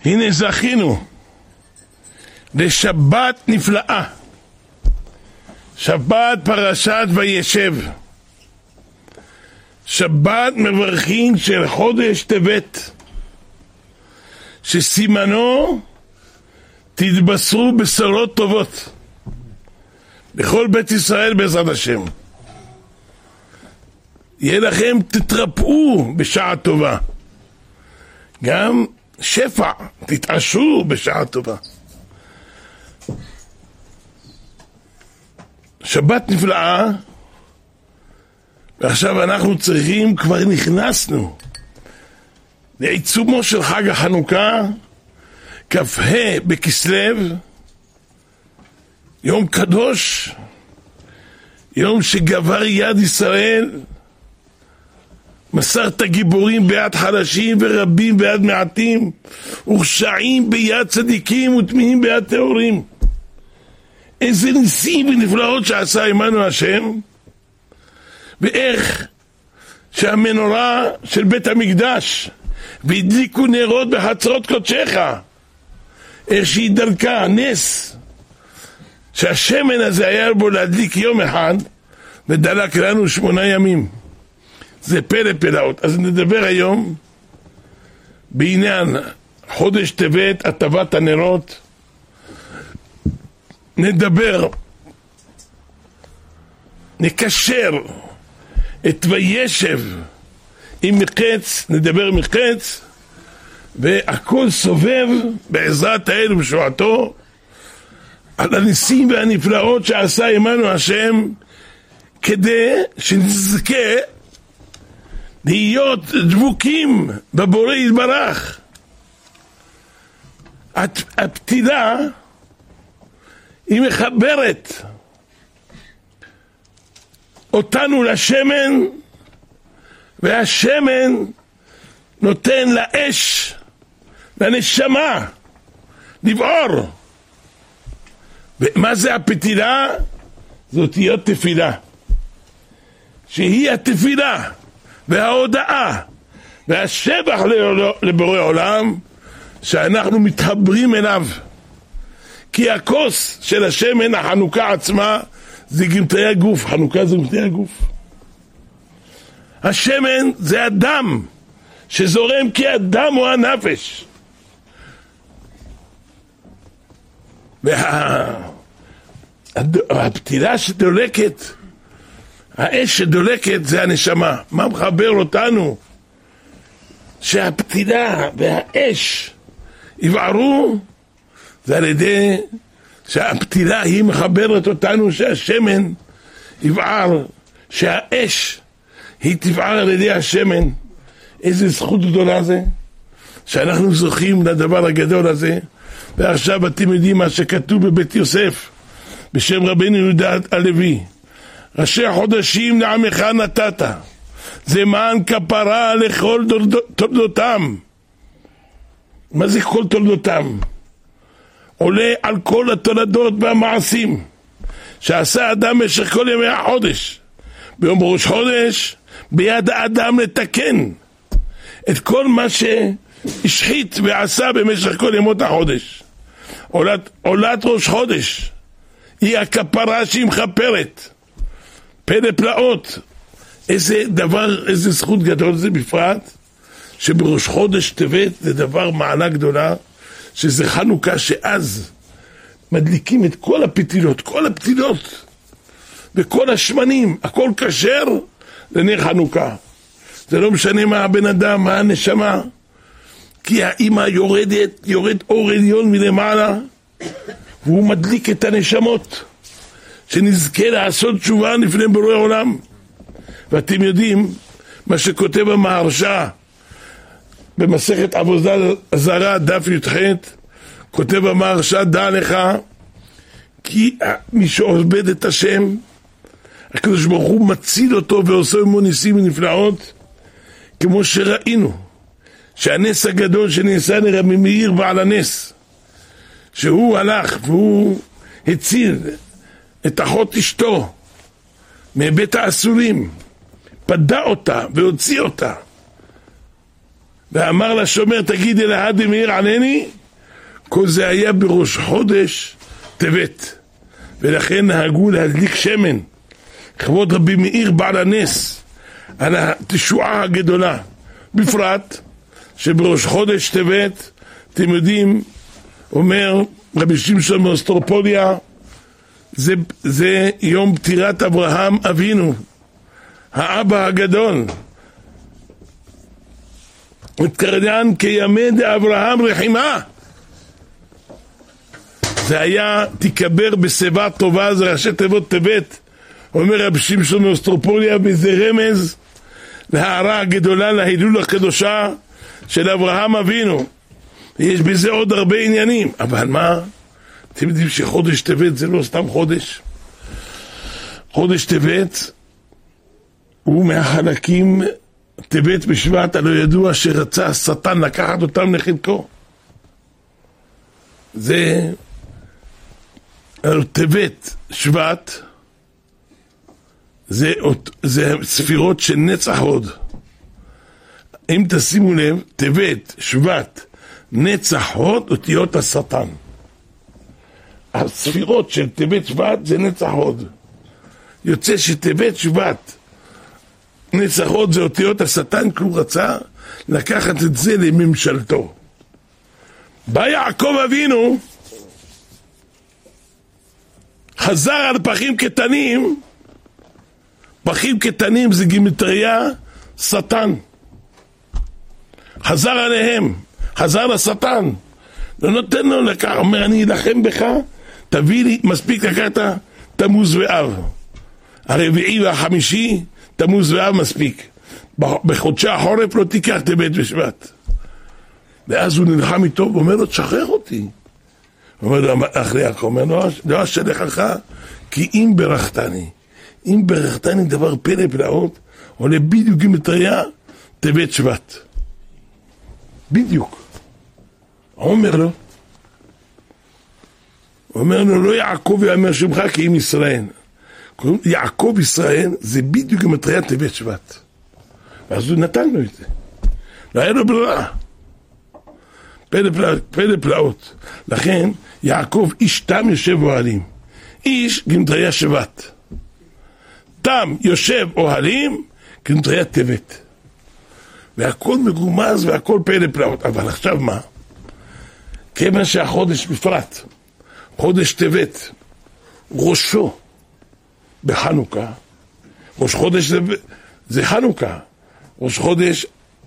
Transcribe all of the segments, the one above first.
הנה זכינו לשבת נפלאה, שבת פרשת וישב, שבת מברכים של חודש טבת, שסימנו תתבשרו בשורות טובות בכל בית ישראל בעזרת השם. יהיה לכם, תתרפאו בשעה טובה, גם שפע, תתעשרו בשעה טובה. שבת נפלאה, ועכשיו אנחנו צריכים, כבר נכנסנו לעיצומו של חג החנוכה, כ"ה בכסלו, יום קדוש, יום שגבר יד ישראל, מסרת גיבורים ביד חלשים ורבים ביד מעטים, ורשעים ביד צדיקים וטמאים ביד טהורים. איזה ניסים ונפלאות שעשה עמנו השם, ואיך שהמנורה של בית המקדש והדליקו נרות בחצרות קודשך, איך שהיא דלקה, נס שהשמן הזה היה בו להדליק יום אחד ודלק לנו 8 ימים. זה פלא פלאות. אז נדבר היום בעניין חודש טבת, הטבת הנרות. נדבר, נקשר את וישב עם מחץ, נדבר מחץ, והכל סובב בעזרת האל ובשועתו על הניסים והנפלאות שעשה עמנו השם, כדי שנזכה להיות דבוקים בבורא יתברך. הפתילה היא מחברת אותנו לשמן, והשמן נותן לאש, לנשמה, לבעור. ומה זה הפתילה? זאת היא התפילה, שהיא התפילה וההודעה והשבח לבורא עולם, שאנחנו מתחברים אליו. כי הכוס של השמן, החנוכה עצמה, זה גמטי הגוף. חנוכה זה גמטי הגוף. השמן זה הדם שזורם, כי הדם הוא הנפש. והפתילה שדולקת, האש שדולקת, זה הנשמה. מה מחבר אותנו? שהפתילה והאש יבערו, זה על ידי שהפתילה היא מחברת אותנו, שהשמן יבער, שהאש היא תבער על ידי השמן. איזה זכות גדולה זה, שאנחנו זוכים לדבר הגדול הזה. ועכשיו אתם יודעים מה שכתוב בבית יוסף בשם רבנו יהודה הלוי: ראשי החודשים לעמך נתת, זה מען כפרה לכל תולדותם. מה זה כל תולדותם? עולה על כל התולדות והמעשים שעשה אדם במשך כל ימי החודש. ביום ראש חודש ביד האדם לתקן את כל מה שהשחית ועשה במשך כל ימות החודש. עולת ראש חודש היא הכפרה שהיא מחפרת. פלא פלאות. איזה דבר, איזה זכות גדול זה, בפרט שבראש חודש טבת זה דבר מעלה גדולה, שזה חנוכה, שאז מדליקים את כל הפתילות, כל הפתילות וכל השמנים, הכל כשר לנר חנוכה. זה לא משנה מה הבן אדם, מה הנשמה, כי האמא יורד אור עליון מלמעלה, והוא מדליק את הנשמות, שנזכה לעשות תשובה לפני בורא עולם. ואתם יודעים מה שכותב המהרש"א במסכת עבודה זרה דף י"ח, כותב המהרש"א: דע לך כי מי שעובד את השם, הקדוש ברוך הוא מציל אותו ועושה עמו ניסים ונפלאות, כמו שראינו שהנס הגדול שנעשה לרבי מאיר בעל הנס, שהוא הלך והוא הציל את אחות אשתו מבית האסורים, פדה אותה והוציא אותה, ואמר לשומר, תגידי להדי מאיר ענני, כל זה היה בראש חודש טבת, ולכן נהגו להדליק שמן, כבוד רבי מאיר בעל הנס, על התשועה הגדולה, בפרט שבראש חודש טבת, אתם יודעים, אומר רבי שמשון מאוסטרופוליה, זה יום פטירת אברהם אבינו, האבא הגדול, מתקרדן כימי דאברהם רחימה. זה היה תיקבר בשיבה טובה, זה ראשי תיבות טבת, אומר רבי שמשון מאוסטרופוליה, וזה רמז להערה הגדולה, להילולה הקדושה של אברהם אבינו. יש בזה עוד הרבה עניינים, אבל מה? אתם יודעים שחודש טבת זה לא סתם חודש. חודש טבת הוא מהחלקים, טבת בשבט, הלא ידוע שרצה השטן לקחת אותם לחלקו. זה טבת שבט, זה ספירות של נצח הוד. אם תשימו לב, טבת שבט נצח הוד אותיות השטן. הספירות של טבת שבט זה נצח הוד. יוצא שטבת שבט נצח הוד זה אותיות השטן, כי הוא רצה לקחת את זה לממשלתו. בא יעקב אבינו, חזר על פחים קטנים. פחים קטנים זה גימטריה שטן. חזר עליהם, חזר לשטן, לא נותן לו לקח, אומר אני אלחם בך, תביא לי, מספיק לקחת תמוז ואב, הרביעי והחמישי, תמוז ואב מספיק, בחודשי החורף לא תיקח טבת ושבט. ואז הוא נלחם איתו ואומר לו תשחרר אותי. אומר לו אחרי יעקב, אומר לו לא אשלחך כי אם ברכתני, אם ברכתני דבר פלא פלאות, עולה בדיוק גימטריה טבת שבט, בדיוק. הוא אומר לו לא יעקב יאמר שמך כי אם ישראל. יעקב ישראל זה בדיוק גימטריה טבת שבט. ואז הוא נתן לו את זה, לא היה לו ברירה. פלא פלאות. לכן יעקב איש תם יושב אוהלים, איש גימטריה שבט, תם יושב אוהלים גימטריה טבת, והכל מגומז והכל פלא פלאות. אבל עכשיו מה? כיוון שהחודש בפרט, חודש טבת, ראשו בחנוכה, ראש חודש זה חנוכה, ראש חודש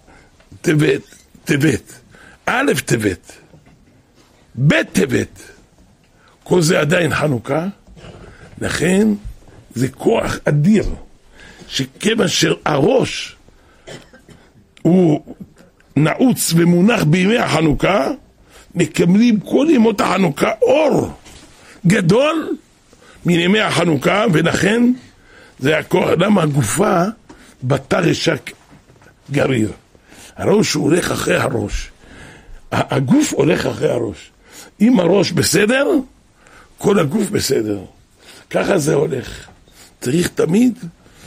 טבת, א' טבת, ב' טבת, כל זה עדיין חנוכה. לכן זה כוח אדיר, שכיוון שהראש הוא נעוץ ומונח בימי החנוכה, מקבלים כל ימות החנוכה אור גדול מימי החנוכה. ולכן זה הכוח, למה הגופה בתא רשק גריר, הראש הוא הולך אחרי הראש, הגוף הולך אחרי הראש. אם הראש בסדר, כל הגוף בסדר, ככה זה הולך. צריך תמיד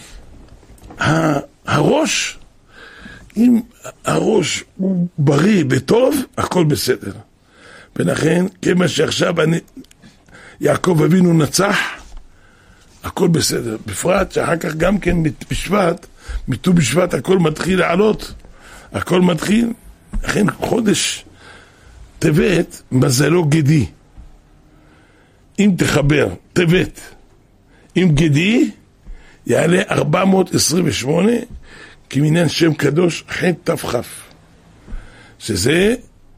הראש, אם הראש הוא בריא וטוב, הכל בסדר. ולכן כמה שעכשיו יעקב אבינו נצח, הכל בסדר. בפרט שאחר כך גם כן בשבט, מט"ו בשבט הכל מתחיל לעלות, הכל מתחיל. לכן חודש טבת מזלו גדי. אם תחבר טבת עם גדי, יעלה 428 כמניין שם קדוש ח' ת"כ, שזה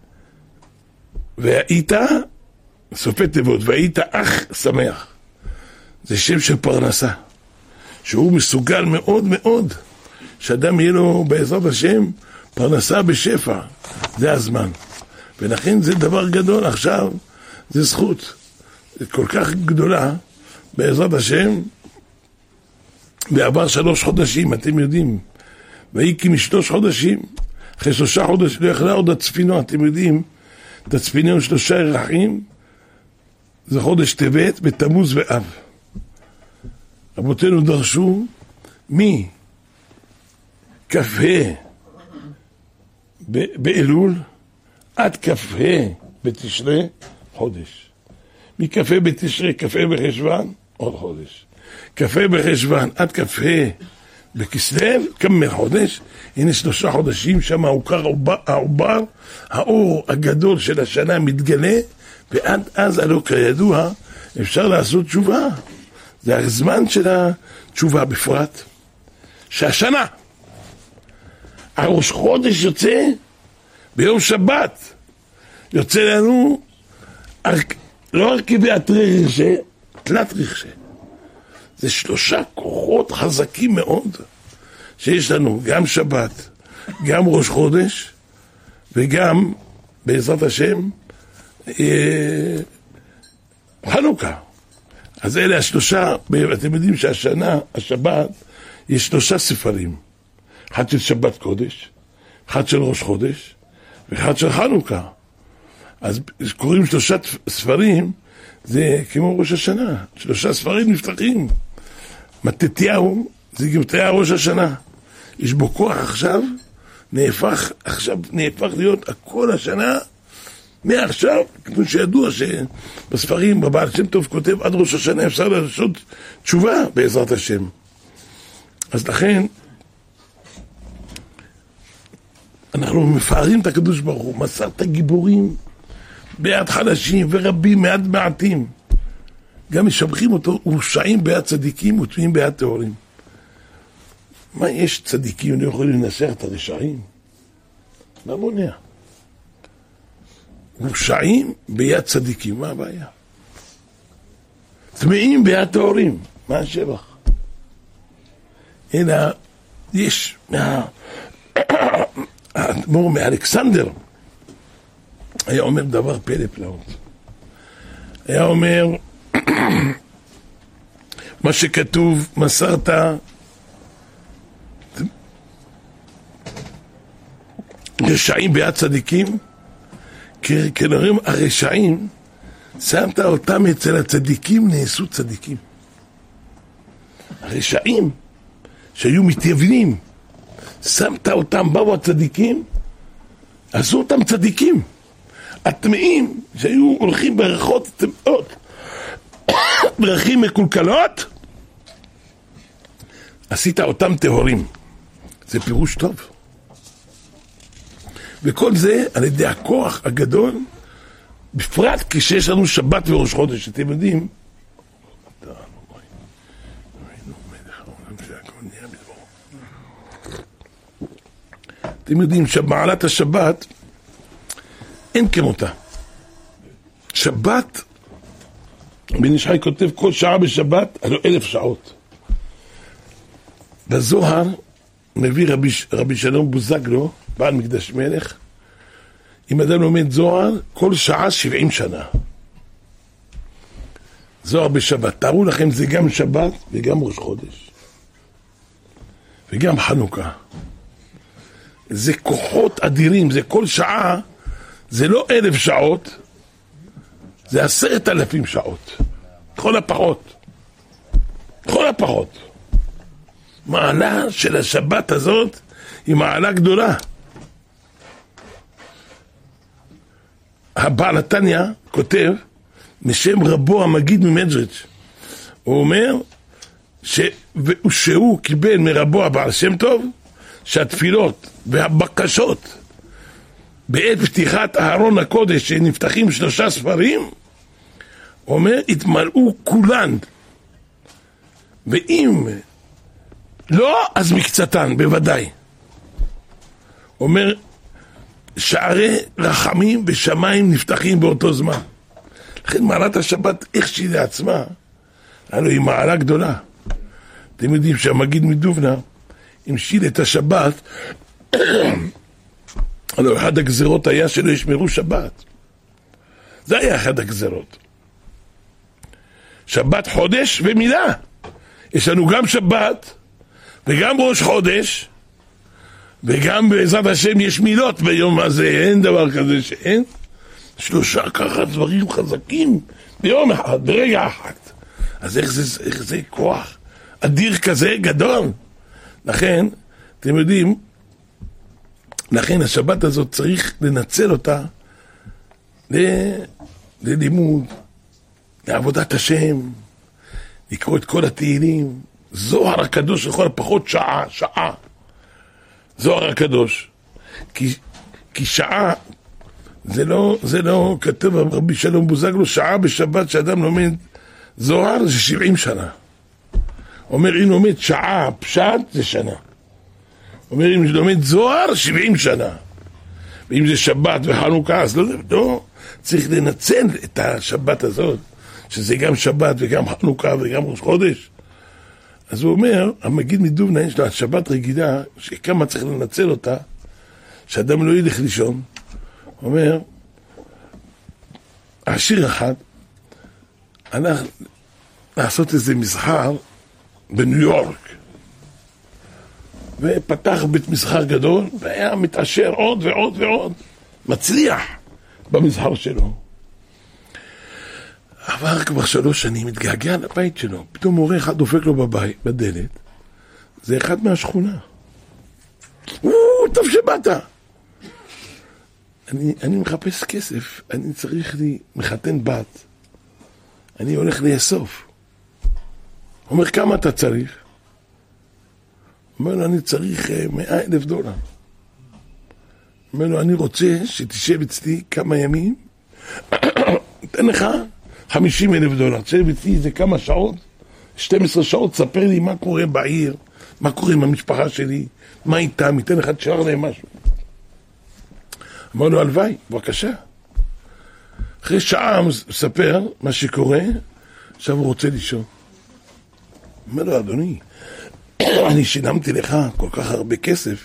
והיית סופי תיבות, והיית אח שמח. זה שם של פרנסה, שהוא מסוגל מאוד מאוד שאדם יהיה לו בעזרת השם פרנסה בשפע. זה הזמן, ולכן זה דבר גדול. עכשיו זה זכות כל כך גדולה בעזרת השם. ועבר 3 חודשים, אתם יודעים, והיא מ3 חודשים, אחרי 3 חודשים לא יכלה עוד הצפינו. אתם יודעים, תצפינו 3 ירחים, זה חודש טבת בתמוז ואב. רבותינו דרשו מכ"ה באלול עד כ"ה בתשרי חודש. מכ"ה בתשרי, כ"ה בחשוון, עוד חודש. כ"ה בחשוון עד כ"ה בכסלו, כמה חודש, הנה 3 חודשים, שם הוכר העובר, האור הגדול של השנה מתגלה, ועד אז הלא כידוע אפשר לעשות תשובה. זה הזמן של התשובה בפרט. שהשנה, הראש חודש יוצא ביום שבת, יוצא לנו לא רק כביעת רכשה, תלת רכשה. זה 3 כוחות חזקים מאוד שיש לנו, גם שבת, גם ראש חודש, וגם בעזרת השם חנוכה. אז אלה 3, אתם יודעים שהשנה, השבת, יש 3 ספרים. אחד של שבת קודש, אחד של ראש חודש, ואחד של חנוכה. אז קוראים 3 ספרים, זה כמו ראש השנה. 3 ספרים נפתחים. מתתיהו, זה גבטיה ראש השנה. יש בו כוח עכשיו, נהפך להיות הכל השנה, מעכשיו, כמו שידוע שבספרים, בבעל שם טוב כותב, עד ראש השנה אפשר לעשות תשובה בעזרת השם. אז לכן, אנחנו מפארים את הקדוש ברוך הוא, מסר את הגיבורים ביד חלשים ורבים מעט מעטים. גם משבחים אותו, ורשעים ביד צדיקים וטועים ביד טהורים. מה יש צדיקים, לא יכולים לנסח את הרשעים? מה מונע? ורשעים ביד צדיקים, מה הבעיה? טמאים ביד טהורים, מה השבח? אלא יש האדמו"ר מאלכסנדר היה אומר דבר פלא פלאות. היה אומר מה שכתוב, מסרת רשעים ביד צדיקים, כנראה הרשעים שמת אותם אצל הצדיקים, נעשו צדיקים. הרשעים שהיו מתייוונים, שמת אותם, באו הצדיקים, עשו אותם צדיקים. הטמאים שהיו הולכים ברכות טמאות, דרכים מקולקלות, עשית אותם טהורים. זה פירוש טוב. וכל זה על ידי הכוח הגדול, בפרט כשיש לנו שבת וראש חודש. אתם יודעים, שמעלת השבת אין כמותה. שבת, בן איש חי כותב כל שעה בשבת, הלוא 1000 שעות. בזוהר מביא רבי שלום בוזגלו, בעל מקדש מלך, אם אדם לומד זוהר, כל שעה 70 שנה. זוהר בשבת. תארו לכם, זה גם שבת וגם ראש חודש. וגם חנוכה. זה כוחות אדירים, זה כל שעה, זה לא 1000 שעות, זה 10,000 שעות. כל הפחות. כל הפחות. מעלה של השבת הזאת היא מעלה גדולה. הבעל התניא כותב, משם רבו המגיד ממדריץ', הוא אומר שהוא קיבל מרבו הבעל שם טוב, שהתפילות והבקשות בעת פתיחת ארון הקודש שנפתחים 3 ספרים, הוא אומר, התמלאו כולן, ואם לא, אז מקצתן, בוודאי. הוא אומר, שערי רחמים בשמיים נפתחים באותו זמן. לכן מעלת השבת, איך שהיא לעצמה, הלוא היא מעלה גדולה. אתם יודעים שהמגיד מדובנה המשיל את השבת, הלוא אחד הגזרות היה שלא ישמרו שבת. זה היה אחד הגזרות. שבת חודש ומילה. יש לנו גם שבת וגם ראש חודש, וגם בעזרת השם יש מילות ביום הזה, אין דבר כזה שאין. 3 ככה דברים חזקים ביום אחד, ברגע אחד. אז איך זה כוח אדיר כזה גדול? לכן, אתם יודעים, לכן השבת הזאת צריך לנצל אותה ללימוד, לעבודת השם, לקרוא את כל התהילים, זוהר הקדוש לכל הפחות שעה. זוהר הקדוש. כי שעה, זה לא כתוב רבי שלום בוזגלו, שעה בשבת שאדם לומד זוהר זה 70 שנה. אומר, אם לומד שעה פשט זה שנה. אומר, אם לומד זוהר 70 שנה. ואם זה שבת וחנוכה, אז לא, צריך לנצל את השבת הזאת, שזה גם שבת וגם חנוכה וגם ראש חודש. אז הוא אומר, המגיד מדובנה יש לו השבת רגילה, שכמה צריך לנצל אותה, שאדם לא ילך לישון. הוא אומר, עשיר אחד הלך לעשות איזה מסחר בניו יורק, ופתח בית מסחר גדול, והיה מתעשר עוד ועוד ועוד, מצליח במסחר שלו. עבר כבר 3 שנים, מתגעגע לבית שלו, פתאום מורה אחד דופק לו בדלת, זה אחד מהשכונה. טוב שבאת. אני מחפש כסף, אני צריך לי מחתן בת, אני הולך לאסוף. אומר, כמה אתה צריך? אומר לו, אני צריך $100,000. אומר לו, אני רוצה שתשב אצלי כמה ימים, תן לך $50,000. תשב אצלי איזה כמה שעות, 12 שעות, ספר לי מה קורה בעיר, מה קורה עם המשפחה שלי, מה איתם, ייתן לך תשאר להם משהו. אמר לו, הלוואי, בבקשה. אחרי שעה מספר מה שקורה, עכשיו הוא רוצה לישון. אומר לו, אדוני, אני שילמתי לך כל כך הרבה כסף,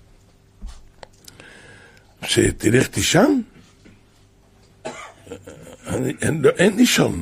שתלך תישן? אין לישון.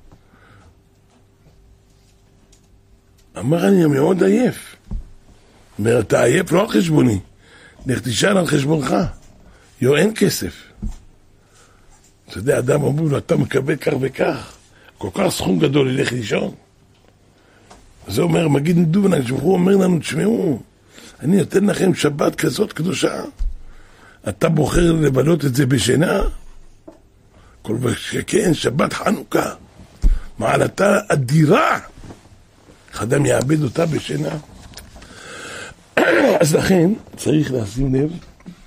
אמר, אני מאוד עייף. אומר, אתה עייף לא על חשבוני, לך תישן על חשבונך. אין כסף. אתה יודע, אדם אומר לו, אתה מקבל כך וכך, כל כך סכום גדול ילך לישון. זה אומר, מגיד מדובנה, הוא אומר לנו, תשמעו, אני נותן לכם שבת כזאת קדושה, אתה בוחר לבלות את זה בשינה? כל שכן, שבת חנוכה, מעלתה אדירה, אדם יאבד אותה בשינה. אז לכן צריך לשים לב,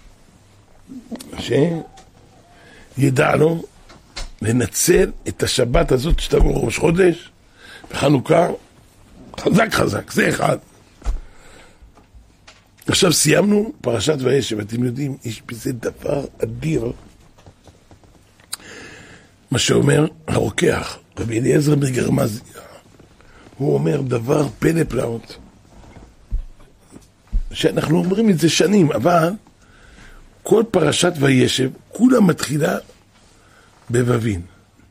שידע לו לנצל את השבת הזאת שאתה בראש חודש וחנוכה חזק, זה אחד. עכשיו סיימנו פרשת וישב, אתם יודעים, יש בזה דבר אדיר, מה שאומר הרוקח רבי אליעזר מגרמזיה, הוא אומר דבר פלא פלאות, שאנחנו אומרים את זה שנים, אבל כל פרשת וישב, כולה מתחילה בובין.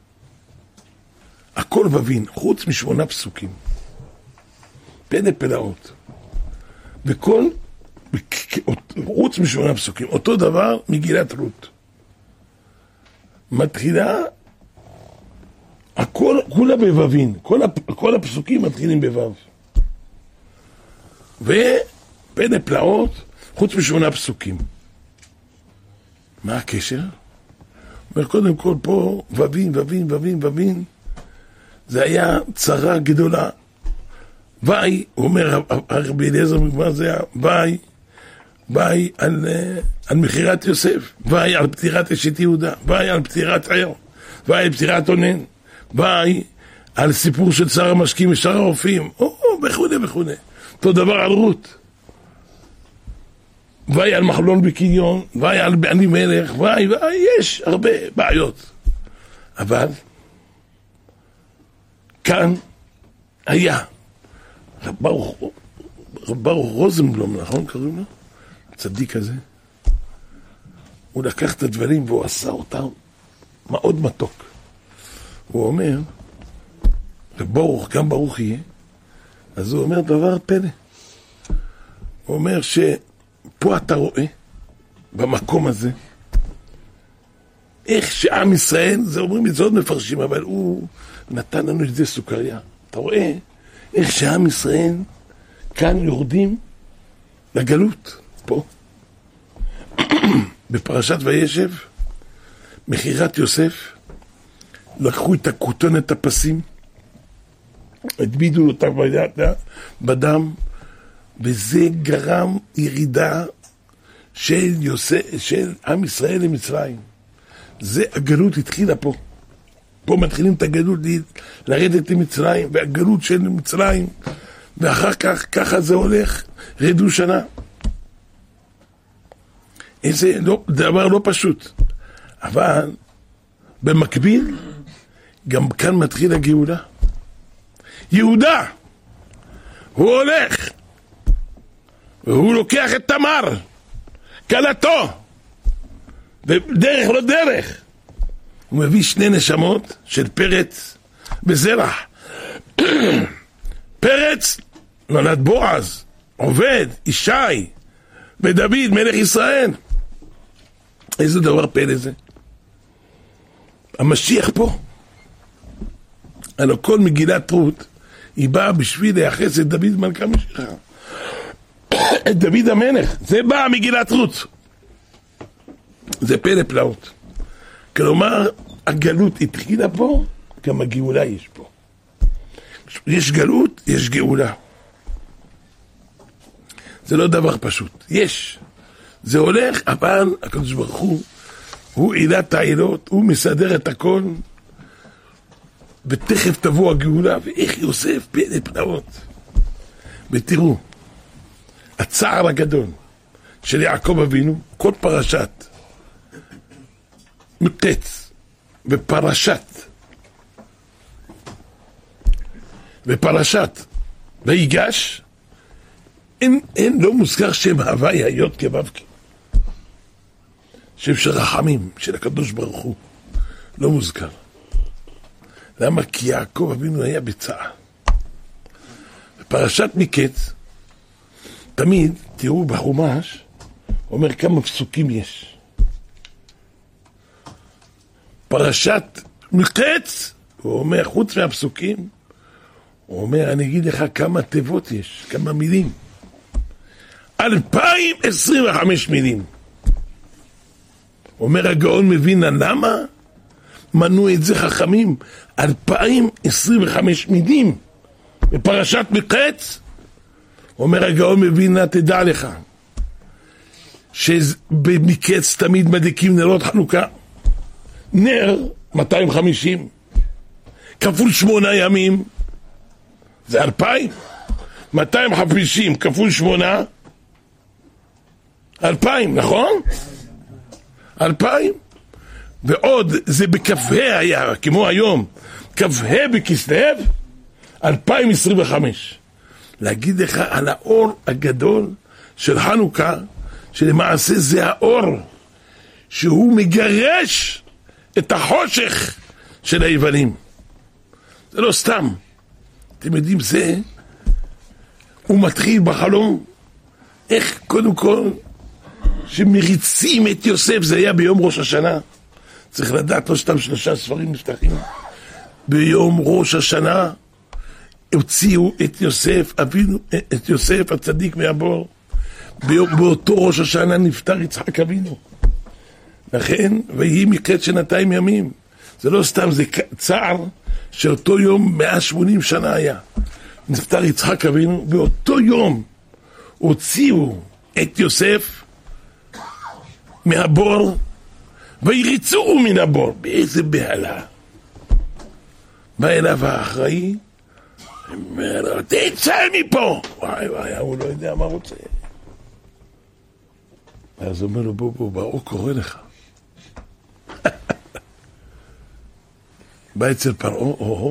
הכל בובין, חוץ מ8 פסוקים. פלא פלאות. וכל, חוץ מ8 פסוקים, אותו דבר מגילת רות. מתחילה, הכל, כולה בובין. כל הפסוקים מתחילים בוו. ופלא פלאות, חוץ מ8 פסוקים. מה הקשר? אומר, קודם כל פה, ובין, זה היה צרה גדולה. ואי, הוא אומר, רבי אליעזר מגמר זה היה, ואי על מכירת יוסף, ואי על פטירת אשת יהודה, ואי על פטירת עיר, ואי על פטירת אונן, ואי על סיפור של שר המשקים ושאר הרופאים, וכו'. אותו דבר על רות. ואי על מחלון בקיליון, ואי על בעלי מלך, ואי, יש הרבה בעיות. אבל כאן היה רב ברוך רוזנבלום, נכון קוראים לו? הצדיק הזה. הוא לקח את הדברים והוא עשה אותם מאוד מתוק. הוא אומר, וברוך, גם ברוך יהיה, אז הוא אומר דבר פלא. הוא אומר שפה אתה רואה, במקום הזה, איך שעם ישראל, זה אומרים את זה עוד מפרשים, אבל הוא נתן לנו את זה סוכריה. אתה רואה איך שעם ישראל כאן יורדים לגלות, פה. בפרשת וישב, מכירת יוסף, לקחו את הכותונת הפסים, הדבידו אותה בדם, וזה גרם ירידה של עם ישראל למצרים. זה הגלות התחילה פה. פה מתחילים את הגלות לרדת למצרים, והגלות של מצרים, ואחר כך, ככה זה הולך, רדו שנה. איזה דבר לא פשוט. אבל במקביל, גם כאן מתחיל הגאולה. יהודה, הוא הולך, והוא לוקח את תמר, כלתו, ודרך לא דרך. הוא מביא שני נשמות של פרץ וזרח. פרץ נולד בועז, עובד, ישי, ודוד מלך ישראל. איזה דבר פלא זה? המשיח פה. הלוא כל מגילת רות היא באה בשביל לייחס את דוד מלכה משיחה, את דוד המלך. זה באה מגילת רות. זה פלא פלאות. כלומר, הגלות התחילה פה, גם הגאולה יש פה. יש גלות, יש גאולה. זה לא דבר פשוט. יש. זה הולך, אבל הקדוש ברוך הוא עילת העילות, הוא מסדר את הכל, ותכף תבוא הגאולה, ואיך יוסף פלא פלאות. ותראו, הצער הגדול של יעקב אבינו, כל פרשת מקץ ופרשת ויגש, אין לא מוזכר שם הווי היות כבבקי, שם של רחמים של הקדוש ברוך הוא, לא מוזכר. למה? כי יעקב אבינו היה בצער. בפרשת מקץ תמיד תראו בחומש אומר כמה פסוקים יש. פרשת מקץ הוא אומר חוץ מהפסוקים, הוא אומר אני אגיד לך כמה תיבות יש, כמה מילים, 2025 מילים. אומר הגאון מבינה למה מנו את זה חכמים, 2025 מילים בפרשת מקץ. אומר הגאון מבינה, תדע לך שבמקץ תמיד מדליקים נרות חנוכה, נר 250 כפול 8 ימים זה 2000, 250 כפול 8 2000, נכון? 2000. ועוד זה בכ"ה היה, כמו היום, כ"ה בכסלו 2025. להגיד לך על האור הגדול של חנוכה, שלמעשה זה האור שהוא מגרש את החושך של היוונים. זה לא סתם. אתם יודעים, זה הוא מתחיל בחלום איך קודם כל שמריצים את יוסף. זה היה ביום ראש השנה, צריך לדעת, לא סתם 3 ספרים נפתחים ביום ראש השנה. הוציאו את יוסף אבינו, את יוסף הצדיק מהבור. באותו ראש השנה נפטר יצחק אבינו, לכן ויהי מקץ 200 ימים. זה לא סתם, זה צער שאותו יום 180 שנה היה נפטר יצחק אבינו. באותו יום הוציאו את יוסף מהבור ויריצוהו מן הבור. באיזה בהלה. בא אליו האחראי, אומר לו תצא מפה. וואי וואי, הוא לא יודע מה רוצה. אז הוא אומר לו בוא, הוא קורא לך. בא אצל פרעה,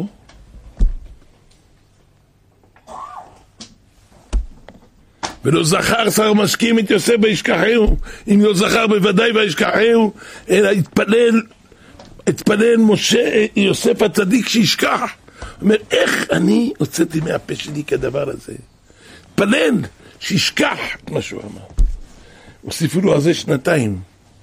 ולא זכר שר משקים את יוסף וישכחהו, אם לא זכר בוודאי וישכחהו, אלא התפלל משה יוסף הצדיק שישכח. הוא אומר, איך אני הוצאתי מהפה שלי כדבר הזה? התפלל שישכח את מה שהוא אמר. הוסיפו לו על זה 2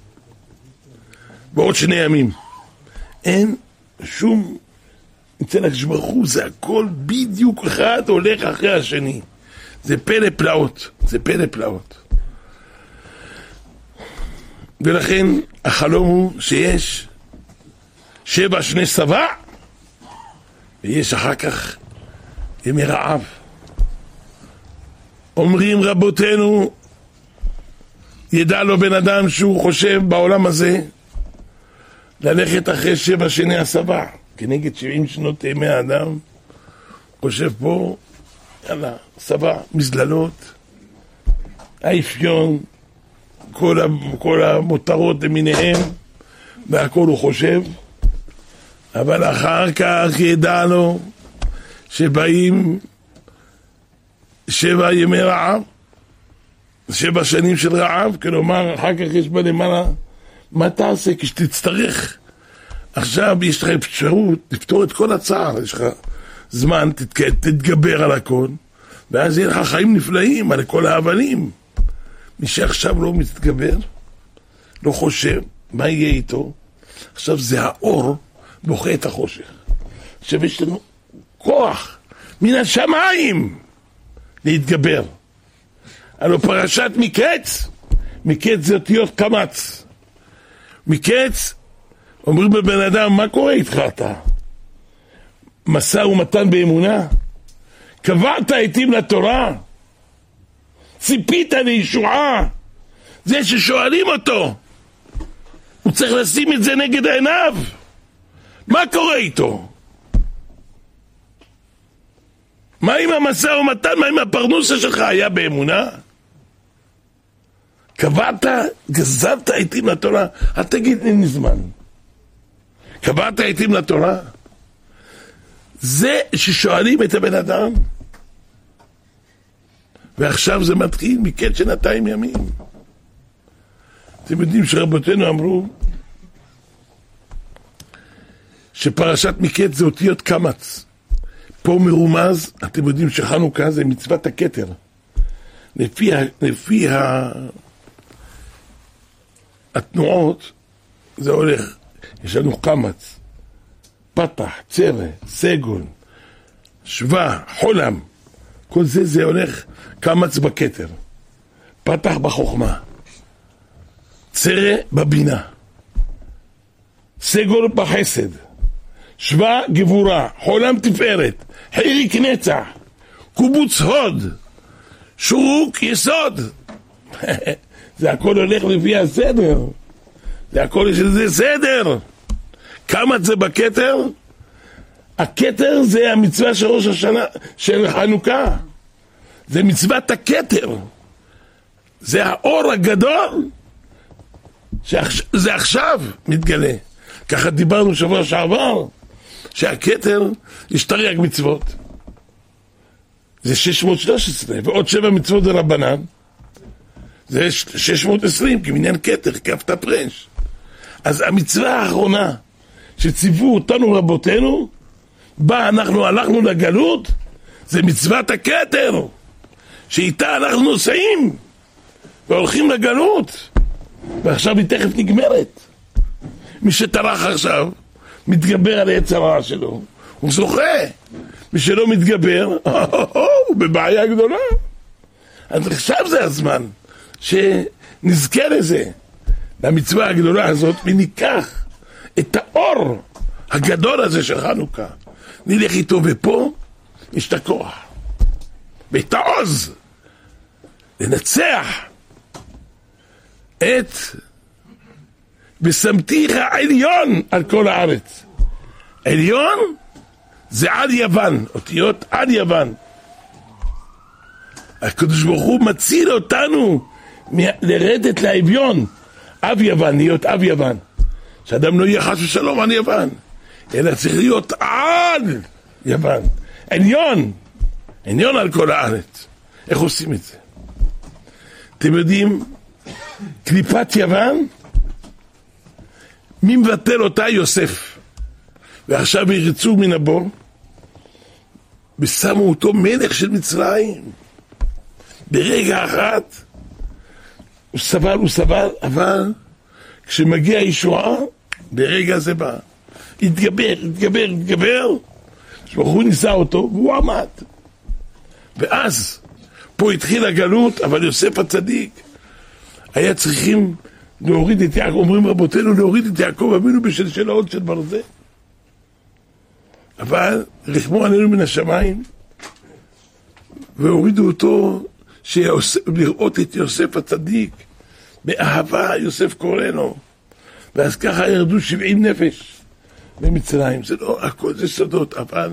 ועוד 2 ימים. אין שום, אצל הקדוש ברוך הוא זה הכל בדיוק אחד הולך אחרי השני. זה פלא פלאות, זה פלא פלאות. ולכן החלום הוא שיש 7 שני שבע, ויש אחר כך ימי רעב. אומרים רבותינו, ידע לו בן אדם שהוא חושב בעולם הזה ללכת אחרי 7 שני השבע, כנגד 70 שנות ימי האדם. חושב פה, יאללה, שבע, מזללות, האפיון, כל המותרות למיניהם, והכל הוא חושב. אבל אחר כך ידע לו שבאים 7 ימי רעב, 7 שנים של רעב, כלומר אחר כך יש בלמעלה, מה תעשה כשתצטרך? עכשיו יש לך אפשרות לפתור את כל הצער, יש לך זמן, תתגבר על הכל, ואז יהיה לך חיים נפלאים על כל האבנים. מי שעכשיו לא מתגבר, לא חושב, מה יהיה איתו? עכשיו זה האור בוכה את החושך. עכשיו יש לנו כוח מן השמיים להתגבר. הלוא פרשת מקץ, מקץ זה אותיות קמץ. מקץ, אומרים בבן אדם, מה קורה איתך אתה? משא ומתן באמונה? קבעת עתים לתורה? ציפית לישועה? זה ששואלים אותו, הוא צריך לשים את זה נגד העיניו. מה קורה איתו? מה עם המשא ומתן? מה עם הפרנוסה שלך? היה באמונה? קבעת, גזרת עתים לתורה? אל תגיד לי מזמן. קבעת עתים לתורה? זה ששואלים את הבן אדם, ועכשיו זה מתחיל מקץ של 200 ימים. אתם יודעים שרבותינו אמרו שפרשת מקץ זה אותיות קמץ. פה מרומז, אתם יודעים שחנוכה זה מצוות הכתר. לפי התנועות זה הולך, יש לנו קמץ, פתח, צרה, סגול, שווה, חולם, כל זה הולך קמץ בכתר, פתח בחוכמה, צרה בבינה, סגול בחסד, שווה גבורה, חולם תפארת, חיריק נצח, קובוץ הוד, שורוק יסוד. זה הכל הולך לפי הסדר, זה הכל יש לזה סדר. כמה זה בכתר? הכתר זה המצווה של ראש השנה, של חנוכה, זה מצוות הכתר, זה האור הגדול שזה עכשיו מתגלה. ככה דיברנו שבוע שעבר, שהכתר יש תרי"ג מצוות, זה 613, ועוד 7 מצוות זה רבנן, זה 620 כמניין כתר, כף תפרש. אז המצווה האחרונה שציוו אותנו רבותינו, בה אנחנו הלכנו לגלות, זה מצוות הכתר, שאיתה אנחנו נוסעים והולכים לגלות, ועכשיו היא תכף נגמרת. מי שטרח עכשיו מתגבר על העץ הרע שלו, הוא זוכה. מי שלא מתגבר, הוא בבעיה גדולה. אז עכשיו זה הזמן שנזכה לזה, למצווה הגדולה הזאת, וניקח את האור הגדול הזה של חנוכה, נלך איתו, ופה יש את הכוח ואת העוז לנצח את ושמתיך העליון על כל הארץ. עליון זה עד יוון, אותיות עד יוון. הקדוש ברוך הוא מציל אותנו לרדת לאביון, אב יוון, להיות אב יוון, שאדם לא יהיה חס ושלום על יוון, אלא צריך להיות עד יוון, עליון על כל הארץ. איך עושים את זה? אתם יודעים, קליפת יוון, מי מבטל אותה? יוסף. ועכשיו ירצו מן הבור ושמו אותו מלך של מצרים. ברגע אחת הוא סבל, אבל כשמגיע הישועה ברגע זה בא, התגבר, הוא ניסה אותו והוא עמד. ואז פה התחיל הגלות, אבל יוסף הצדיק היה צריכים להוריד את יעקב, אומרים רבותינו, להוריד את יעקב אבינו בשלשלות של ברזל. אבל רחמו עלינו מן השמיים, והורידו אותו לראות את יוסף הצדיק. באהבה יוסף קוראנו. ואז ככה ירדו 70 נפש במצרים. זה לא, הכל זה סודות, אבל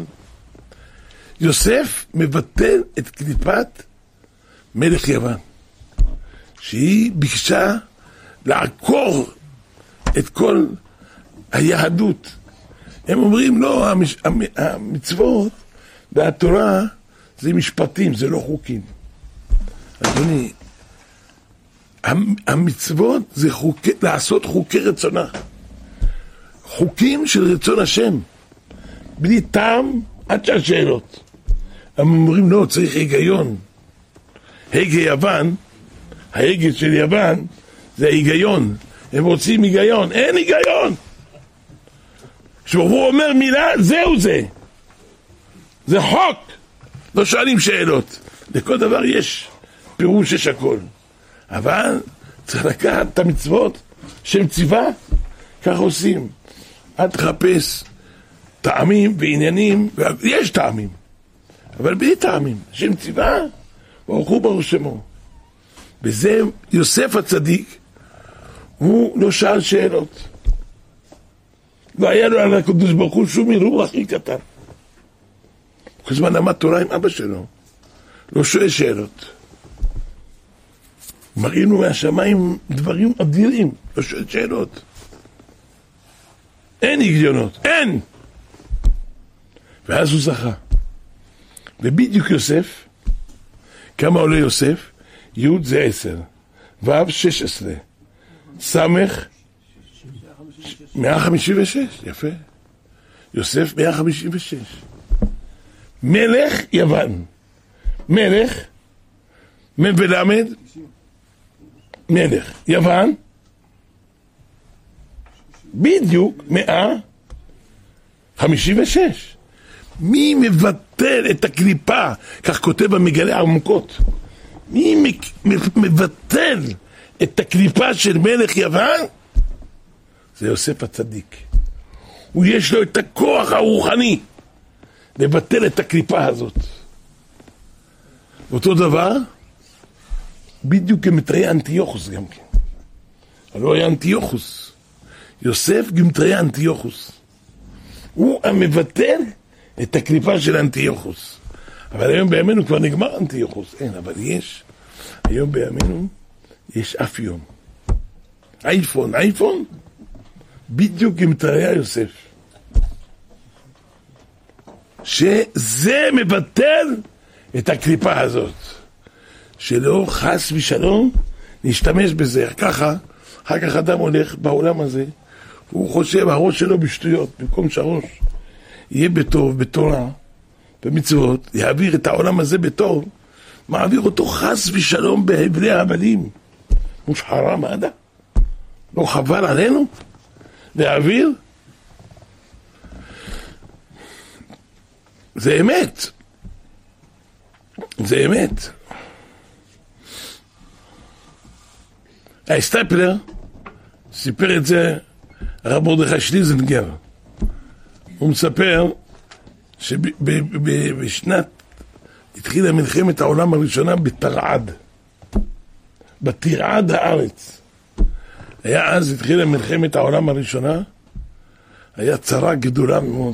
יוסף מבטל את קליפת מלך יוון, שהיא ביקשה לעקור את כל היהדות. הם אומרים, לא, המצוות והתורה זה משפטים, זה לא חוקים. אדוני, המצוות זה לעשות חוקי רצונה. חוקים של רצון השם. בלי טעם, עד שהשאלות. הם אומרים, לא, צריך היגיון. הגה יוון, ההגה של יוון, זה היגיון. הם רוצים היגיון, אין היגיון. כשהוא אומר מילה, זהו זה. זה חוק. לא שואלים שאלות. לכל דבר יש פירוש, יש הכל. אבל צריך לקחת את המצוות שהם ציווה, כך עושים. אל תחפש טעמים ועניינים, יש טעמים, אבל בלי טעמים. שהם ציווה, ברוך ברוך שמו. בזה יוסף הצדיק, הוא לא שאל שאלות. לא היה לו על הקדוש ברוך הוא שום ערעור הכי קטן. כל זמן למד תורה עם אבא שלו, לא שואל שאלות. מראינו מהשמיים דברים אדירים, לא שואל שאלות. אין היגיונות, אין! ואז הוא זכה. ובדיוק יוסף, כמה עולה יוסף? י' זה 10, ו' 16, סמך 156, יפה. יוסף 156. מלך יוון. מלך, מ' ולמד, מלך יוון, בדיוק 156. מי מבטל את הקליפה? כך כותב במגלה העמוקות. מי מבטל את הקליפה של מלך יוון? זה יוסף הצדיק. הוא יש לו את הכוח הרוחני לבטל את הקליפה הזאת. אותו דבר בדיוק גמטריה אנטיוכוס גם כן. הלוא היה אנטיוכוס. יוסף גמטריה אנטיוכוס. הוא המבטל את הקליפה של אנטיוכוס. אבל היום בימינו כבר נגמר אנטיוכוס. אין, אבל יש. היום בימינו יש אף יום. אייפון. בדיוק גמטריה יוסף. שזה מבטל את הקליפה הזאת. שלא חס ושלום נשתמש בזה. ככה, אחר כך אדם הולך בעולם הזה, הוא חושב, הראש שלו בשטויות, במקום שהראש יהיה בטוב, בתורה, במצוות, יעביר את העולם הזה בטוב, מעביר אותו חס ושלום בהבלי הבלים. מוש חרם עדה. לא חבל עלינו להעביר? זה אמת. זה אמת. הסטייפלר סיפר את זה הרב מרדכי שליזנגר. הוא מספר שבשנת התחילה מלחמת העולם הראשונה בתרעד. בתרעד הארץ. היה אז התחילה מלחמת העולם הראשונה, היה צרה גדולה מאוד.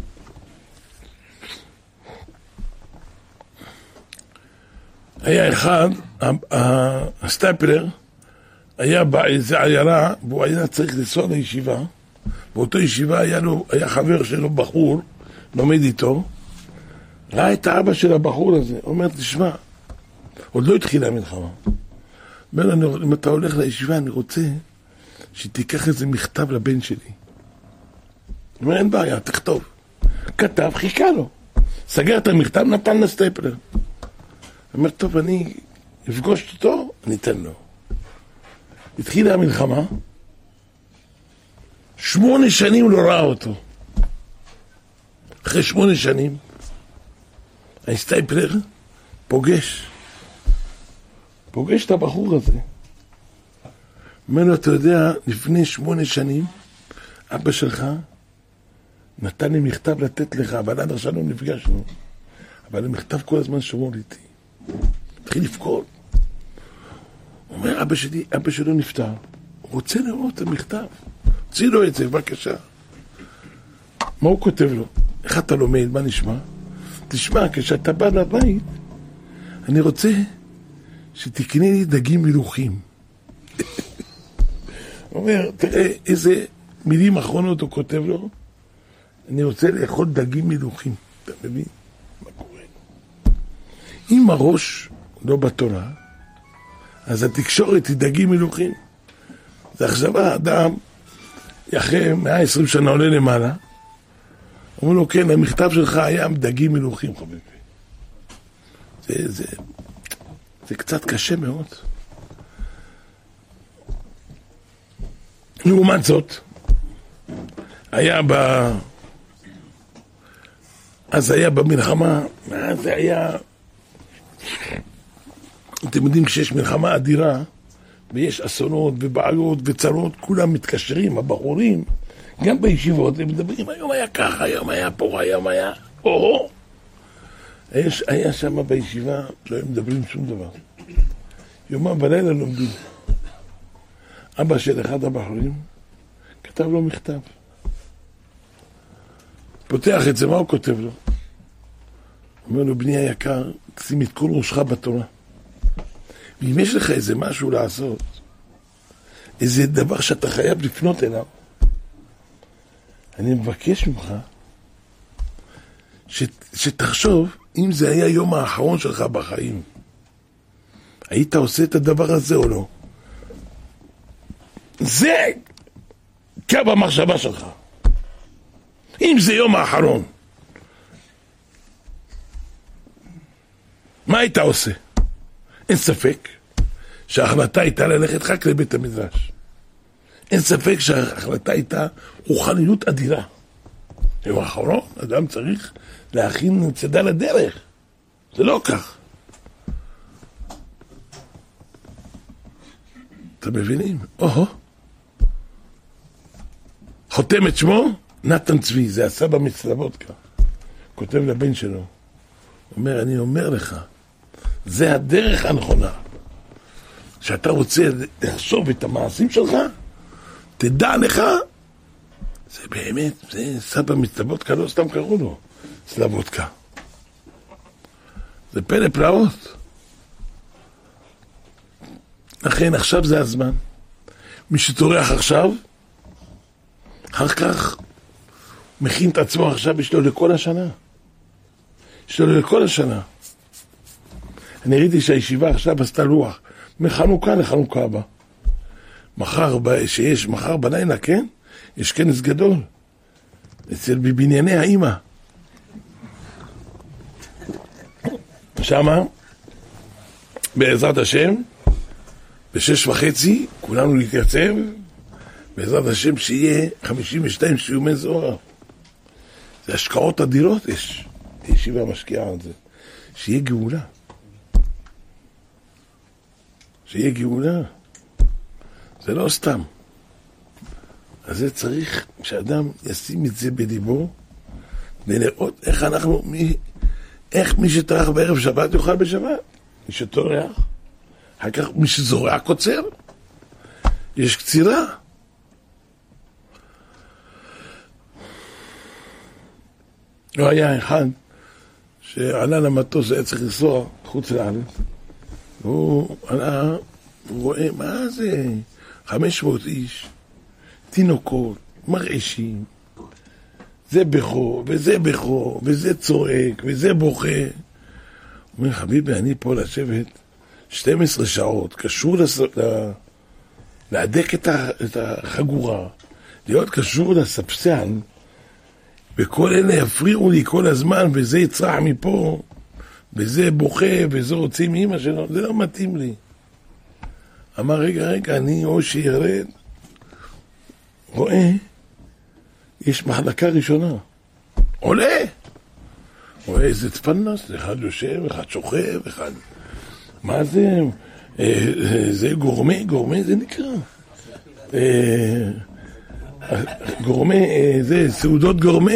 היה אחד, הסטייפלר, היה באיזה עיירה, והוא היה צריך לנסוע לישיבה. באותו ישיבה היה חבר שלו, בחור, לומד איתו, ראה את האבא של הבחור הזה, אומר, תשמע, עוד לא התחילה המלחמה. אומר לו, אם אתה הולך לישיבה, אני רוצה שתיקח איזה מכתב לבן שלי. אומר, אין בעיה, תכתוב. כתב, חיכה לו. סגר את המכתב, נתן לסטייפלר. אומר, טוב, אני אפגוש אותו, אני אתן לו. התחילה המלחמה, 8 שנים לא ראה אותו. אחרי 8 שנים, הסטייפלר פוגש את הבחור הזה. אומר לו, אתה יודע, לפני 8 שנים, אבא שלך נתן לי מכתב לתת לך, אבל עד עכשיו לא נפגשנו. אבל המכתב כל הזמן שמור איתי. התחיל לפקוד. הוא אומר, אבא שלו נפטר. הוא רוצה לראות את המכתב. הוציא לו את זה, בבקשה. מה הוא כותב לו? איך אתה לומד? מה נשמע? תשמע, כשאתה בא לבית, אני רוצה שתקנה לי דגים מלוחים. הוא אומר, תראה איזה מילים אחרונות הוא כותב לו. אני רוצה לאכול דגים מלוחים. אתה מבין? מה קורה? אם הראש לא בתורה, אז התקשורת היא דגים מלוחים. זה עכשיו האדם, אחרי 120 שנה עולה למעלה, אומר לו, כן, המכתב שלך היה דגים מלוחים, חביבי. זה קצת קשה מאוד. לעומת זאת, אז היה במלחמה, זה היה, אתם יודעים, כשיש מלחמה אדירה, ויש אסונות ובעיות וצרות, כולם מתקשרים, הבחורים, גם בישיבות, הם מדברים, היום היה ככה, היום היה פה, היום היה, היה שם בישיבה, לא הם מדברים שום דבר. יומם בלילה לומדים. אבא של אחד הבחורים כתב לו מכתב. פותח את זה, מה הוא כותב לו? אומר לו, בני היקר, שים את כל ראשך בתורה. ואם יש לך איזה משהו לעשות, איזה דבר שאתה חייב לפנות אליו, אני מבקש ממך שתחשוב אם זה היה יום האחרון שלך בחיים. היית עושה את הדבר הזה או לא? זה קו המחשבה שלך. אם זה יום האחרון, מה היית עושה? אין ספק שההחלטה הייתה ללכת רק לבית המדרש. אין ספק שההחלטה הייתה רוחניות אדירה. יום האחרון, אדם צריך להכין צדה לדרך. זה לא כך. אתם מבינים? חותם את שמו, נתן צבי, זה הסבא מצלבודקה. כותב לבן שלו. אומר, אני אומר לך, זה הדרך הנכונה. שאתה רוצה לחשוב את המעשים שלך, תדע לך, זה באמת, זה סבא מצלבודקה, לא סתם קראו לו, סלבודקה. זה פלא פלאות. לכן עכשיו זה הזמן. מי שתורח עכשיו, אחר כך מכין את עצמו עכשיו, יש לו לכל השנה. יש לו לכל השנה. אני ראיתי שהישיבה עכשיו עשתה לוח, מחנוכה לחנוכה הבא. מחר בלילה, כן? יש כנס גדול. בבנייני האמא. שמה, בעזרת השם, ב6:30, כולנו להתייצב, בעזרת השם שיהיה 52 שיומי זוהר. זה השקעות אדירות, יש ישיבה משקיעה על זה. שיהיה גאולה. שיהיה גאולה. זה לא סתם. אז זה צריך שאדם ישים את זה בליבו, ולראות איך אנחנו, איך מי שטרח בערב שבת יוכל בשבת. מי שטורח. אחר כך מי שזורע קוצר. יש קצירה. לא היה אחד שעלה למטוס, היה צריך לנסוע חוץ לארץ. הוא עלה, הוא רואה, מה זה? 500 איש, תינוקות, מרעישים, זה בכו, וזה בכו, וזה צועק, וזה בוכה. הוא אומר, חביבי, אני פה לשבת 12 שעות, קשור להדק את החגורה, להיות קשור לספסל, וכל אלה יפריעו לי כל הזמן, וזה יצרח מפה, וזה בוכה, וזה רוצה מאמא שלו, זה לא מתאים לי. אמר, רגע, אני או שירד, רואה, יש מחלקה ראשונה, עולה, רואה איזה תפנס, אחד יושב, אחד שוכב, אחד, מה זה, זה גורמי זה נקרא, גורמה, זה סעודות גורמה.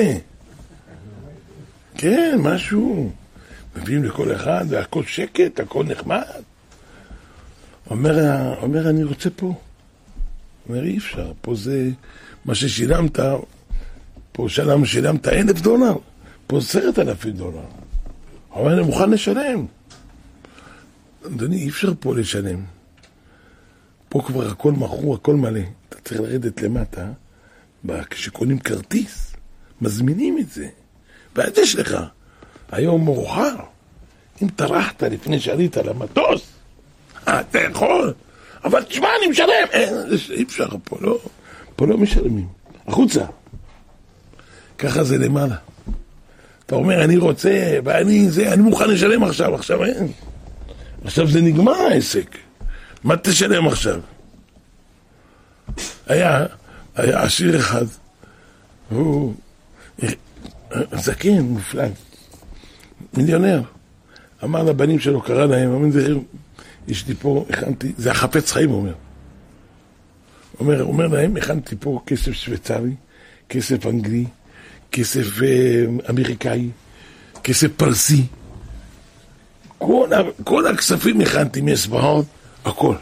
כן, משהו. מביאים לכל אחד, והכל שקט, הכל נחמד. אומר, אני רוצה פה. אומר, אי אפשר, פה זה מה ששילמת, פה שילמת $1,000, פה $10,000. אבל אני מוכן לשלם. אדוני, אי אפשר פה לשלם. פה כבר הכל מכרו, הכל מלא. אתה צריך לרדת למטה, כשקונים כרטיס, מזמינים את זה. ואז יש לך, היום מאוחר, אם טרחת לפני שעלית למטוס, אתה יכול, אבל תשמע, אני משלם. אי אפשר פה לא משלמים. החוצה. ככה זה למעלה. אתה אומר, אני רוצה, אני מוכן לשלם עכשיו אין. עכשיו זה נגמר העסק. מה תשלם עכשיו? היה עשיר אחד, הוא זקן, מופלג, מיליונר. אמר לבנים שלו, קרא להם, יש לי פה, הכנתי, זה החפץ חיים, אומר להם, הכנתי פה כסף שוויצרי, כסף אנגלי, כסף אמריקאי, כסף פרסי. כל הכספים הכנתי מספרות, הכל.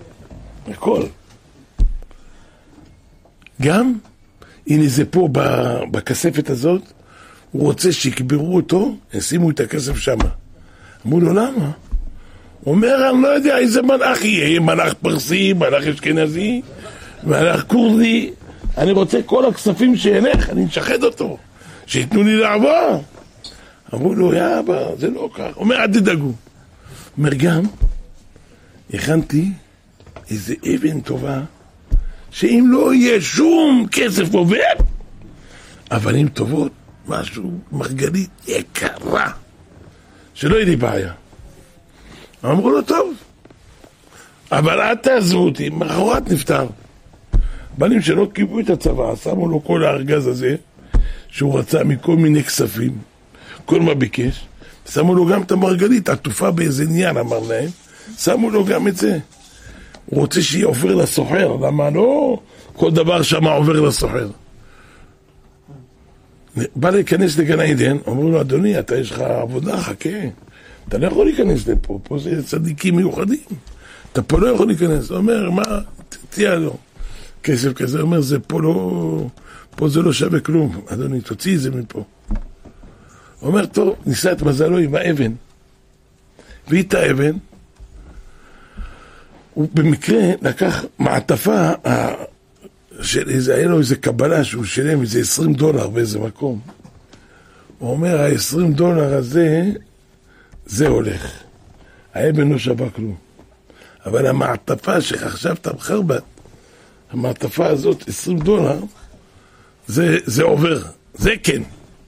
גם, הנה זה פה בכספת הזאת, הוא רוצה שיקברו אותו, ישימו את הכסף שם. אמרו לו, למה? הוא אומר, אני לא יודע איזה מלאך יהיה, מלאך פרסי, מלאך אשכנזי, מלאך קורדי, אני רוצה כל הכספים שילך, אני אשחד אותו, שיתנו לי לעבור. אמרו לו, יא אבא, זה לא כך. אומר, אל תדאגו. אומר, גם, הכנתי איזה אבן טובה, שאם לא יהיה שום כסף עובר, אבנים טובות, משהו, מרגלית יקרה, שלא יהיה לי בעיה. אמרו לו, טוב, אבל אל תעזבו אותי, מחרת נפטר. בנים שלא קיבלו את הצבא, שמו לו כל הארגז הזה, שהוא רצה מכל מיני כספים, כל מה ביקש, שמו לו גם את המרגלית, עטופה באיזה נייר, אמר להם, שמו לו גם את זה. הוא רוצה שיהיה עובר לסוחר, למה לא כל דבר שם עובר לסוחר. בא להיכנס לגן עדן, אמרו לו, אדוני, אתה יש לך עבודה, חכה, אתה לא יכול להיכנס לפה, פה זה צדיקים מיוחדים, אתה פה לא יכול להיכנס. הוא אומר, מה, תהיה לו כסף כזה, הוא אומר, זה פה לא, פה זה לא שווה כלום, אדוני, תוציא את זה מפה. הוא אומר, טוב, ניסה את מזלו עם האבן, והיא את האבן, הוא במקרה לקח מעטפה של איזה, היה לו איזה קבלה שהוא שלם איזה $20 באיזה מקום. הוא אומר, $20 הזה, זה הולך. האבן לא שווה כלום. אבל המעטפה שחשבת בחרבת, המעטפה הזאת, $20, זה עובר. זה כן.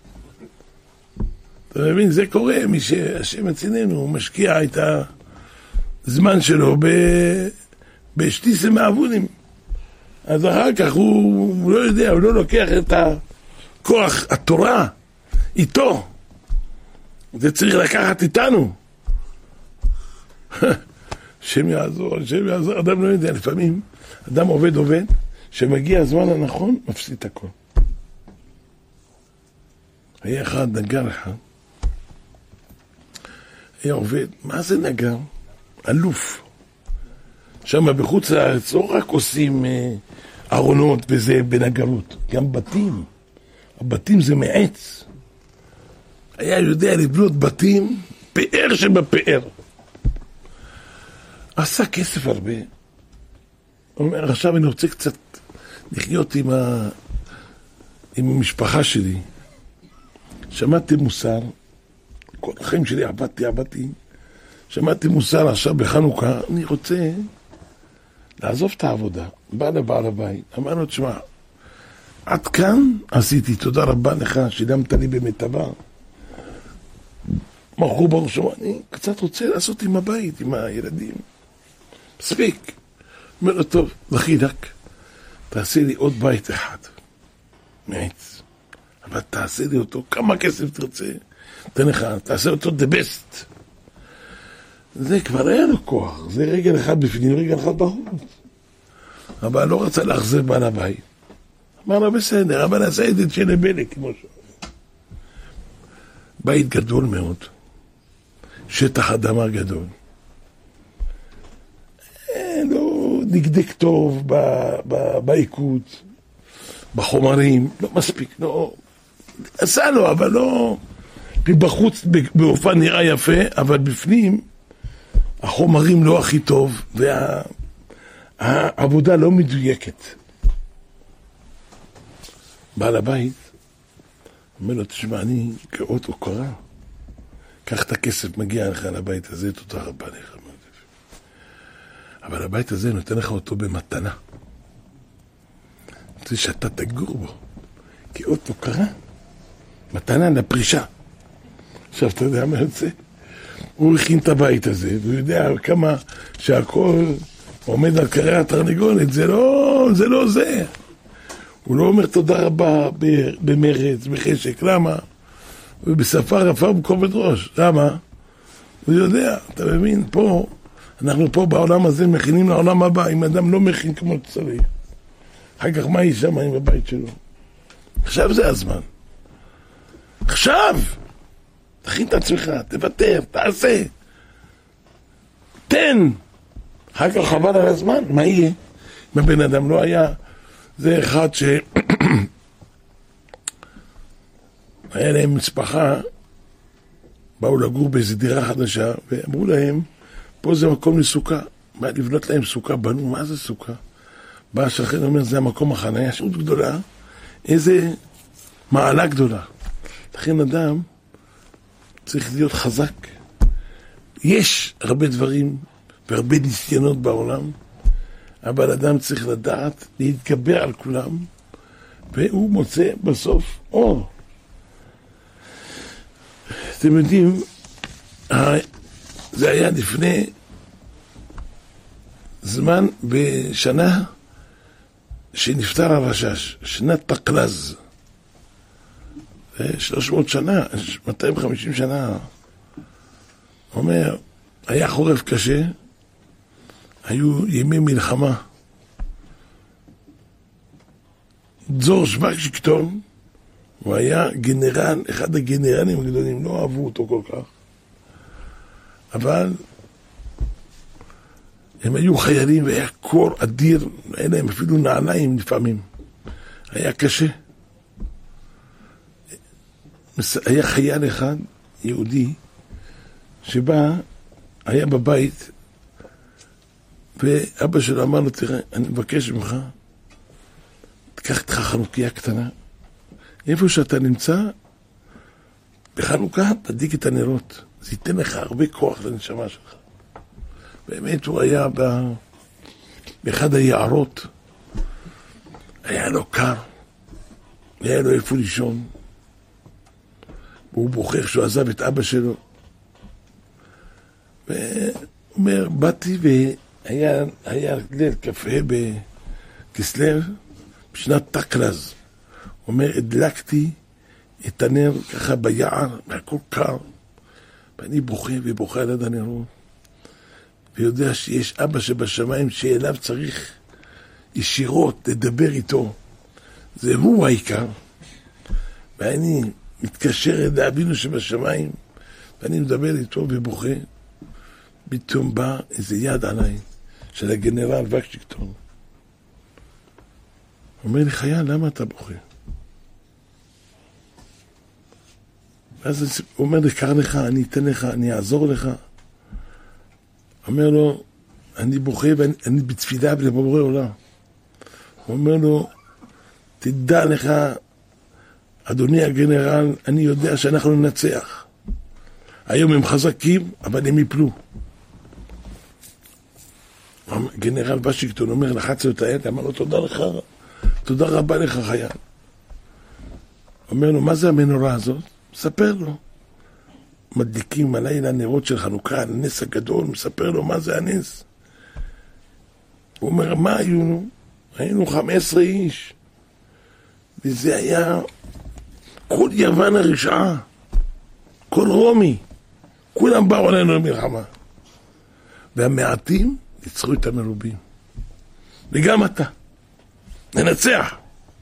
אתה מבין? זה קורה, מי שהשם מציננו, הוא משקיע את הזמן שלו בשטיסה מעבונים. אז אחר כך הוא לא יודע, הוא לא לוקח את הכוח, התורה, איתו. זה צריך לקחת איתנו. השם יעזור, אדם לא יודע, לפעמים אדם עובד, שמגיע הזמן הנכון, מפסיד את הכל. היה אחד, נגר אחד, היה עובד, מה זה נגר? אלוף. שם בחוץ לארץ לא רק עושים ארונות וזה בנגרות, גם בתים. הבתים זה מעץ. היה יודע לבנות בתים, פאר שבפאר. עשה כסף הרבה. הוא אומר, עכשיו אני רוצה קצת לחיות עם המשפחה שלי. שמעתי מוסר, כל החיים שלי עבדתי. שמעתי מוסר עכשיו בחנוכה, אני רוצה לעזוב את העבודה. בא לבעל הבית, אמר לו, תשמע, עד כאן עשיתי, תודה רבה לך, שילמת לי במיטבה. מרחו בראשו, אני קצת רוצה לעשות עם הבית, עם הילדים. מספיק. אומר לו, טוב, דחילק, תעשה לי עוד בית אחד. מעץ. אבל תעשה לי אותו, כמה כסף תרצה, תן לך, תעשה אותו the best. זה כבר היה לו כוח, זה רגל אחד בפנים, רגל אחד בחוץ. אבל לא רצה להחזיר בעל הבית. אמר לו בסדר, אבל עשה את זה של בלק, כמו שאומר. בית גדול מאוד, שטח אדמה גדול. לא דקדק טוב בעיקוד, בחומרים, לא מספיק, לא... עשה לו, אבל לא... בחוץ באופן נראה יפה, אבל בפנים החומרים לא הכי טוב, והעבודה לא מדויקת. בעל הבית אומר לו, תשמע, אני כאות הוקרה, קח את הכסף, מגיע לך לבית הזה, תודה רבה לך. אבל הבית הזה נותן לך אותו במתנה. רוצה שאתה תגור בו, כאות הוקרה, מתנה לפרישה. עכשיו אתה יודע מה יוצא? הוא הכין את הבית הזה, והוא יודע כמה שהכל עומד על קרי התרנגולת, זה לא זה. הוא לא אומר תודה רבה במרץ, בחשק, למה? ובשפה רפה בכובד ראש, למה? הוא יודע, אתה מבין, פה, אנחנו פה בעולם הזה מכינים לעולם הבא, אם אדם לא מכין כמו שצריך. אחר כך מה יש שם עם הבית שלו? עכשיו זה הזמן. עכשיו! תכין את עצמך, תוותר, תעשה. תן! אחר כך חבל על הזמן, מה יהיה? אם הבן אדם לא היה, זה אחד ש... היה להם משפחה, באו לגור באיזו דירה חדשה, ואמרו להם, פה זה מקום לסוכה. מה, לבנות להם סוכה? בנו, מה זה סוכה? בא השכן אומר, זה המקום החניה, שעות גדולה, איזה מעלה גדולה. לכן אדם צריך להיות חזק. יש הרבה דברים והרבה ניסיונות בעולם, אבל אדם צריך לדעת להתגבר על כולם, והוא מוצא בסוף אור. אתם יודעים, זה היה לפני זמן בשנה שנפטר הרשש, שנת תקלז. 300 שנה, 250 שנה. אומר, היה חורף קשה, היו ימי מלחמה. ג'ורג' וושינגטון, הוא היה גנרל, אחד הגנרלים הגדולים, לא אהבו אותו כל כך. אבל הם היו חיילים והיה קור אדיר, היה להם אפילו נעליים לפעמים. היה קשה. היה חייל אחד, יהודי, שבא, היה בבית, ואבא שלו אמר לו, תראה, אני מבקש ממך, תקח איתך חנוכיה קטנה, איפה שאתה נמצא, בחנוכה תדליק את הנרות, זה ייתן לך הרבה כוח לנשמה שלך. באמת הוא היה באחד היערות, היה לו קר, היה לו איפה לישון, והוא בוחר שהוא עזב את אבא שלו. והוא אומר, באתי והיה ליל קפה בכסלו, בשנת תקלז. הוא אומר, הדלקתי את הנר ככה ביער, והכל קר. ואני בוכה על יד הנרות. ויודע שיש אבא שבשמיים שאליו צריך ישירות לדבר איתו. זה הוא העיקר. ואני מתקשר אל אבינו שבשמיים, ואני מדבר איתו ובוכה. פתאום בא איזה יד עליי, של הגנרל וושינגטון. הוא אומר לי, חייל, למה אתה בוכה? ואז הוא אומר לי, קר לך, אני אתן לך, אני אעזור לך. אומר לו, אני בוכה ואני בתפילה לבורא עולם. הוא אומר לו, תדע לך, אדוני הגנרל, אני יודע שאנחנו ננצח. היום הם חזקים, אבל הם יפלו. גנרל וושינגטון אומר, לחץ לו את היד, אמר לו, תודה רבה לך חייל. אומר לו, מה זה המנורה הזאת? מספר לו. מדליקים הלילה נרות של חנוכה, הנס הגדול, מספר לו מה זה הנס. הוא אומר, מה היינו? היינו 15 איש. וזה היה כל יוון הרשעה, כל רומי, כולם באו עלינו למלחמה. והמעטים ניצחו את המרובים. וגם אתה. ננצח.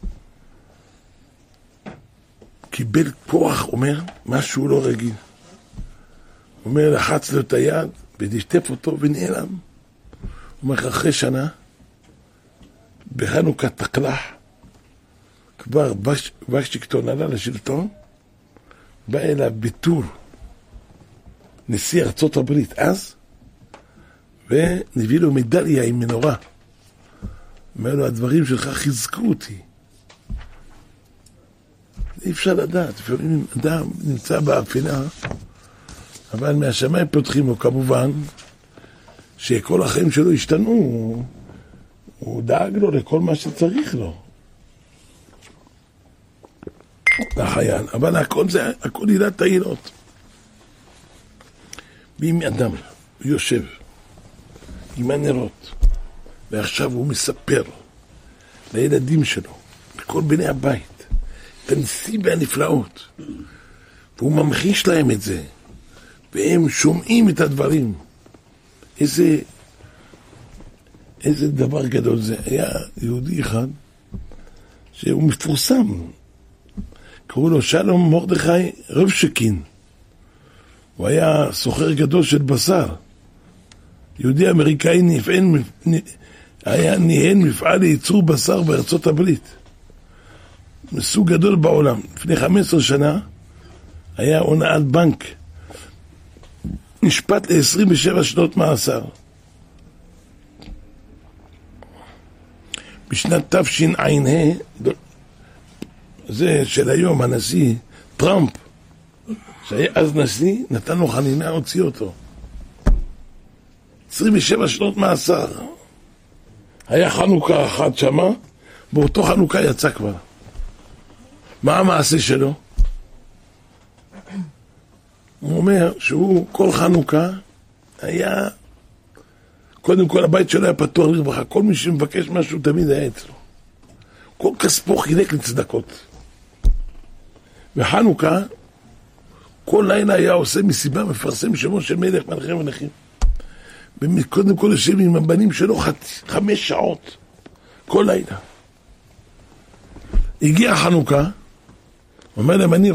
קיבל כוח, אומר, משהו לא רגיל. אומר, לחץ לו את היד, ודשטף אותו ונעלם. אומר, אחרי שנה, בחנוכה תקלח, כבר ושינגטון עלה לשלטון, בא אליו בטור נשיא ארצות הברית אז, ונביא לו מדליה עם מנורה. אומר לו, הדברים שלך חיזקו אותי. אי אפשר לדעת, לפעמים אדם נמצא באפינה, אבל מהשמיים פותחים לו, כמובן, שכל החיים שלו השתנו, הוא דאג לו לכל מה שצריך לו. לחייל, אבל הכל עילת תהילות. ואם אדם יושב עם הנרות, ועכשיו הוא מספר לילדים שלו, לכל בני הבית, את הניסים והנפלאות, והוא ממחיש להם את זה, והם שומעים את הדברים. איזה דבר גדול זה. היה יהודי אחד שהוא מפורסם, קראו לו שלום מרדכי רבשקין. הוא היה סוחר גדול של בשר, יהודי אמריקאי, ניהל מפעל לייצור בשר בארצות הברית, מסוג גדול בעולם. לפני 15 שנה היה הונאת בנק, נשפט ל-27 שנות מאסר. בשנת תשע"ה, זה של היום, הנשיא טראמפ, שהיה אז נשיא, נתן לו חנינה, הוציא אותו. 27 שנות מאסר. היה חנוכה אחת שמה, באותו חנוכה יצא כבר. מה המעשה שלו? הוא אומר שהוא כל חנוכה היה, קודם כל הבית שלו היה פתוח לרווחה, כל מי שמבקש משהו תמיד היה אצלו. כל כספו חילק לצדקות. וחנוכה, כל לילה היה עושה מסיבה, מפרסם שמו של מלך מלכי מלכים. קודם כל יושב עם הבנים שלו 5 שעות, כל לילה. הגיע חנוכה, אומר להם, אני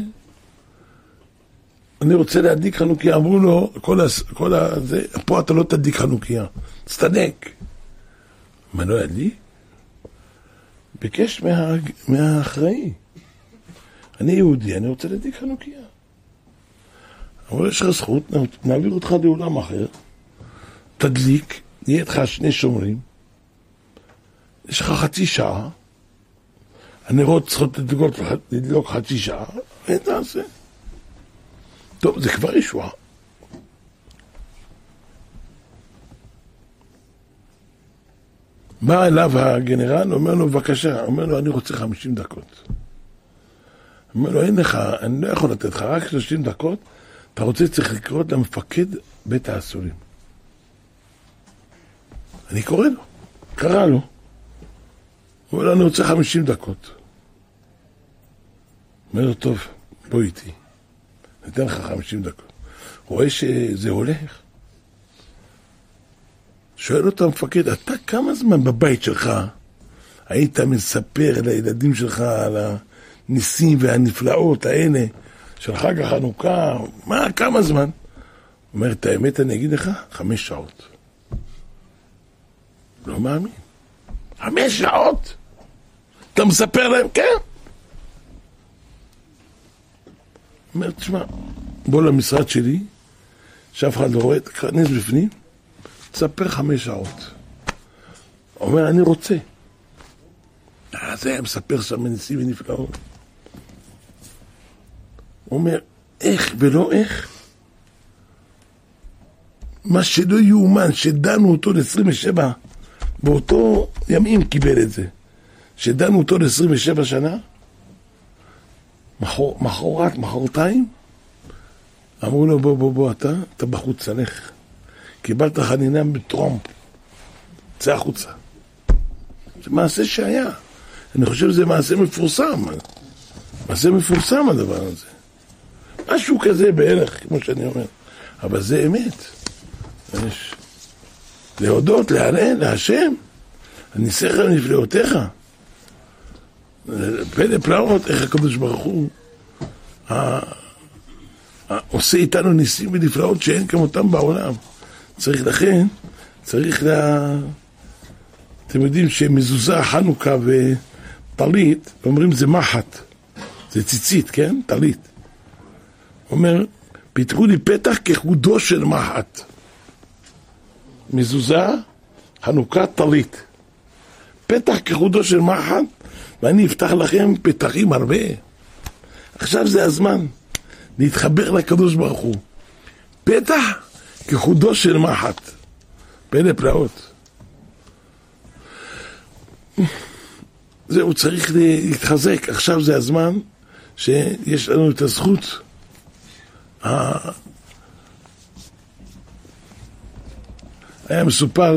רוצה להדליק חנוכיה. אמרו לו, פה אתה לא תדליק חנוכיה, תסתדק. מה לא ידליק? ביקש מהאחראי, אני יהודי, אני רוצה להדליק חנוכיה. אמרו, יש לך זכות, נעביר אותך לעולם אחר, תדליק, נהיה איתך 2 שומרים, יש לך 0.5 שעה, הנרות צריכות לדלוק 0.5 שעה, ותעשה. טוב, זה כבר ישועה. בא אליו הגנרל, אומר לו, בבקשה, אומר לו, אני רוצה 50 דקות. אומר לו, אין לך, אני לא יכול לתת לך, רק 30 דקות, אתה רוצה, צריך לקרות למפקד בית האסורים. אני קורא לו, קרא לו. הוא אומר לו, אני רוצה 50 דקות. אומר לו, טוב, בוא איתי. ניתן לך 50 דקות. רואה שזה הולך. שואל אותו המפקד, אתה כמה זמן בבית שלך היית מספר לילדים שלך על הניסים והנפלאות האלה של חג החנוכה? כמה זמן? אומר, את האמת אני אגיד לך, 5 שעות. לא מאמין. 5 שעות? אתה מספר להם? כן. אומר, תשמע, בוא למשרד שלי, שאף אחד לא רואה, תכנס בפנים, תספר 5 שעות. אומר, אני רוצה. זה מספר שם ניסים ונפלאות. אומר, איך ולא איך? מה שלא יאומן, שדנו אותו ל-27, באותו ימים קיבל את זה, שדנו אותו ל-27 שנה, מחרתיים, אמרו לו, בוא, אתה בחוץ, הלך. קיבלת חנינה בטראמפ, צא החוצה. זה מעשה שהיה. אני חושב שזה מעשה מפורסם. מעשה מפורסם הדבר הזה. משהו כזה בערך, כמו שאני אומר. אבל זה אמת. להודות, להלל, להשם. הניסיך ונפלאותיך. פלא פלאות, איך הקדוש ברוך הוא עושה איתנו ניסים ונפלאות שאין כמותם בעולם. לכן, אתם יודעים שמזוזה, חנוכה וטלית, אומרים זה מחט, זה ציצית, כן? טלית. אומר, פיתחו לי פתח כחודו של מחט. מזוזה, חנוכה, טלית. פתח כחודו של מחט, ואני אפתח לכם פתחים הרבה. עכשיו זה הזמן להתחבר לקדוש ברוך הוא. פתח כחודו של מחט. פלא פלאות. זהו, צריך להתחזק. עכשיו זה הזמן שיש לנו את הזכות. היה מסופר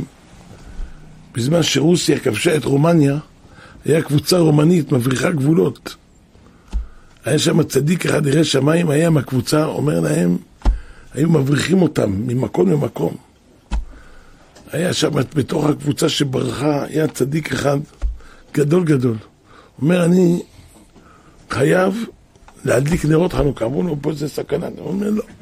שבזמן שרוסיה כבשה את רומניה, היה קבוצה רומנית מבריחה גבולות. היה שם צדיק אחד ירא שמיים, היה מהקבוצה, אומר להם, היו מבריחים אותם ממקום למקום. היה שם בתוך הקבוצה שברחה, היה צדיק אחד גדול גדול. אומר, אני חייב להדליק נרות חנוכה. אמרו לו, פה זה סכנה. הוא אומר, לא.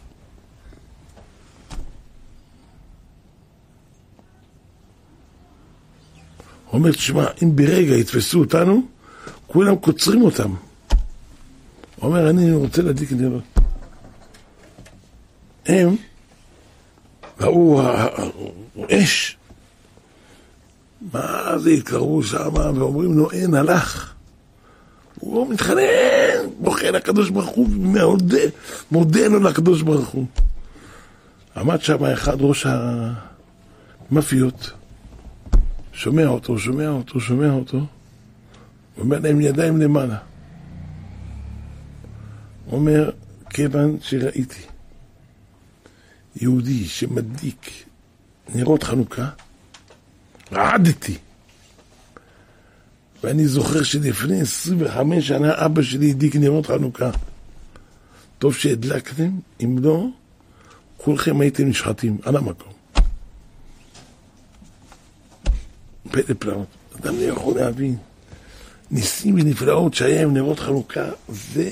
הוא אומר, תשמע, אם ברגע יתפסו אותנו, כולם קוצרים אותם. הוא אומר, אני רוצה להדליק נרות. הם ראו אש. מה זה התקרבו שם ואומרים לו, אין, הלך. הוא מתחנן, בוכה לקדוש ברוך הוא, מודה לו לקדוש ברוך הוא. עמד שם אחד ראש המאפיות, שומע אותו. אומר להם ידיים למעלה. אומר, כיוון שראיתי יהודי שמדליק נרות חנוכה, רעדתי. ואני זוכר שלפני 25 שנה אבא שלי הדליק נרות חנוכה. טוב שהדלקתם, אם לא, כולכם הייתם נשחטים על המקום. פלא פלאות. אדם לא יכול להבין. ניסים ונפלאות שהיה עם נרות חנוכה, זה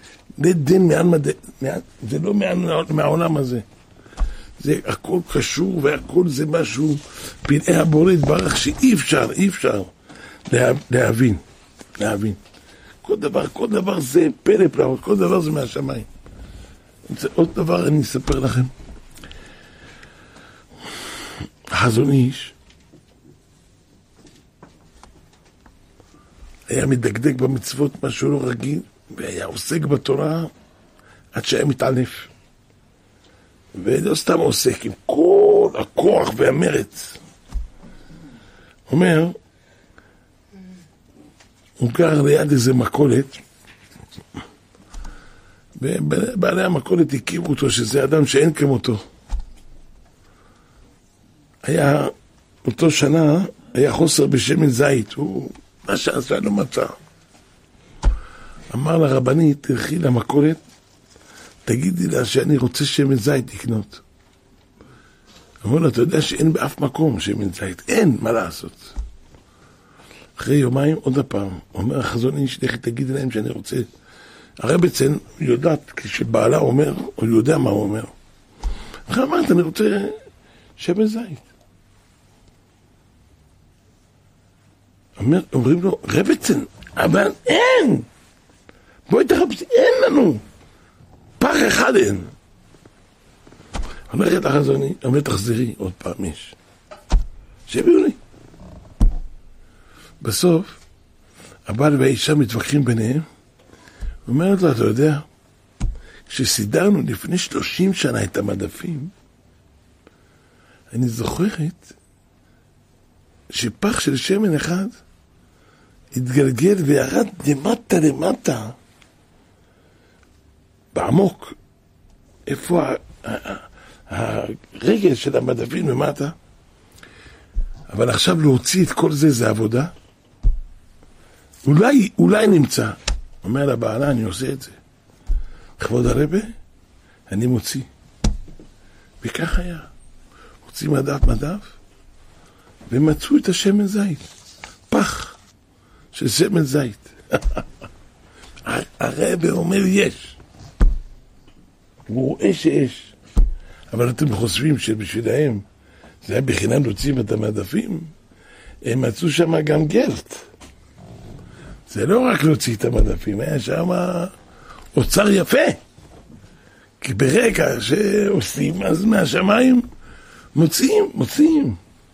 לא מהעולם הזה. זה הכל קשור והכל זה משהו פלאי הבורא יתברך שאי אפשר להבין. כל דבר זה פלא פלאות, כל דבר זה מהשמיים. עוד דבר אני אספר לכם. החזון איש היה מדקדק במצוות משהו לא רגיל, והיה עוסק בתורה עד שהיה מתעלף. ולא סתם עוסק, עם כל הכוח והמרץ. אומר, הוא גר ליד איזה מכולת, ובעלי המכולת הכירו אותו שזה אדם שאין כמותו. היה, אותו שנה, היה חוסר בשמן זית, הוא מה שעשה לא מצא. אמר לרבנית, תלכי למכולת, תגידי לה שאני רוצה שמן זית לקנות. אמרו לה, אתה יודע שאין באף מקום שמן זית, אין מה לעשות. אחרי יומיים עוד הפעם, אומר החזון איש, לכי תגידי להם שאני רוצה. הרבצן יודעת, כשבעלה אומר, הוא יודע מה הוא אומר. אחרי אמרת, אני רוצה שמן זית. אומרים לו, רבצן, אבל אין! בואי תחפשי, אין לנו! פח אחד אין. אומרת החזוני, אומר תחזרי, עוד פעם יש. שהביאו לי. בסוף, הבעל והאישה מתווכחים ביניהם, אומרת לו, אתה יודע, כשסידרנו לפני 30 שנה את המדפים, אני זוכרת שפח של שמן אחד התגלגל וירד למטה, בעמוק, איפה הרגל של המדפים למטה, אבל עכשיו להוציא את כל זה, זה עבודה. אולי נמצא. אומר לבעלה, אני עושה את זה. כבוד הרבה, אני מוציא. וכך היה. הוציא מדף, ומצאו את השמן זית, פח של שמן זית. הרב אומר יש, הוא רואה שיש, אבל אתם חושבים שבשבילהם זה היה בחינם להוציא את המדפים? הם מצאו שם גם גלט. זה לא רק להוציא את המדפים, היה שם אוצר יפה. כי ברגע שעושים, אז מהשמיים מוציאים.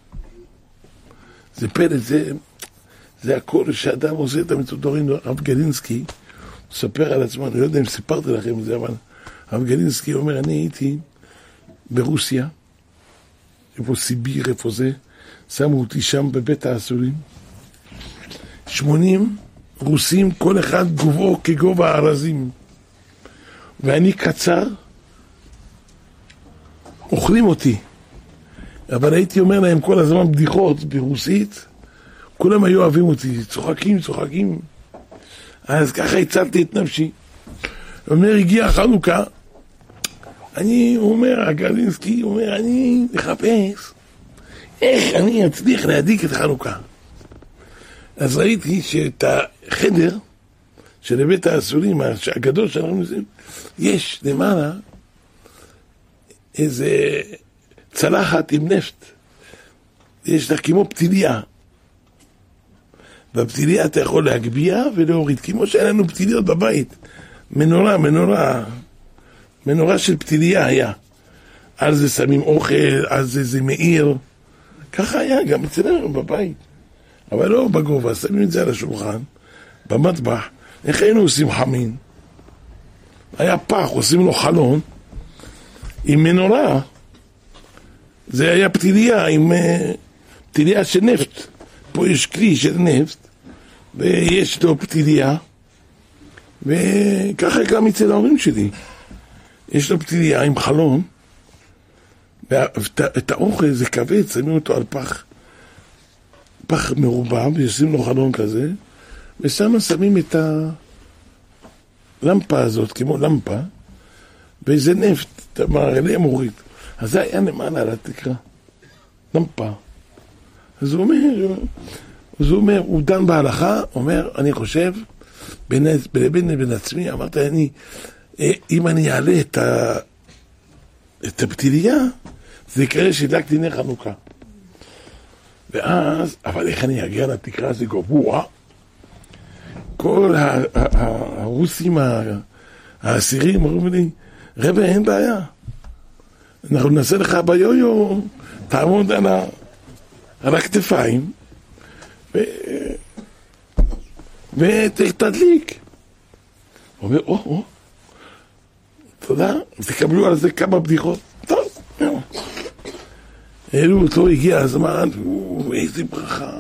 זה פלא, זה הכל שאדם עושה את המתודורים. הרב גלינסקי מספר על עצמו, אני לא יודע אם סיפרתי לכם את זה, אבל הרב גלינסקי אומר, אני הייתי ברוסיה, איפה סיביר, איפה זה, שמו אותי שם בבית האסורים, 80 רוסים, כל אחד גובהו כגובה הארזים, ואני קצר, אוכלים אותי, אבל הייתי אומר להם כל הזמן בדיחות ברוסית, כולם היו אוהבים אותי, צוחקים, אז ככה הצלתי את נפשי. אומר, הגיע חנוכה, הוא אומר, הגלינסקי אומר, אני מחפש איך אני אצליח להדליק את חנוכה. אז ראיתי שאת החדר של בית האסורים הגדול שאנחנו עושים, יש למעלה איזה צלחת עם נפט, יש לה כמו פתיליה, בפתיליה אתה יכול להגביע ולהוריד, כמו שאין לנו פתיליות בבית, מנורה של פתיליה היה, על זה שמים אוכל, על זה מאיר, ככה היה גם אצלנו בבית, אבל לא בגובה, שמים את זה על השולחן, במטבח. איך היינו עושים חמין? היה פח, עושים לו חלון עם מנורה, זה היה פתיליה עם פתיליה של נפט, פה יש כלי של נפט ויש לו פתיליה, וככה גם אצל ההורים שלי יש לו פתיליה עם חלון, ואת האוכל זה כבד, שמים אותו על פח מרובע, וישים לו חלון כזה, ושם שמים את הלמפה הזאת, כמו למפה, ואיזה נפט, אתה מעלה מוריד. אז זה היה למעלה על התקרה, למפה. אז הוא אומר, הוא דן בהלכה, אומר, אני חושב, בין עצמי, אמרת, אם אני אעלה את הפתיליה, זה יקרה שהדלקתי נר חנוכה. ואז, אבל איך אני אגיע לתקרה הזה גבוה? כל הרוסים העשירים אומרים לי, רבי, אין בעיה, אנחנו נעשה לך ביו-יו, תעמוד על הכתפיים ותדליק. הוא אומר, תודה, תקבלו על זה כמה בדיחות. טוב, העלו אותו, הגיע הזמן, איזה ברכה,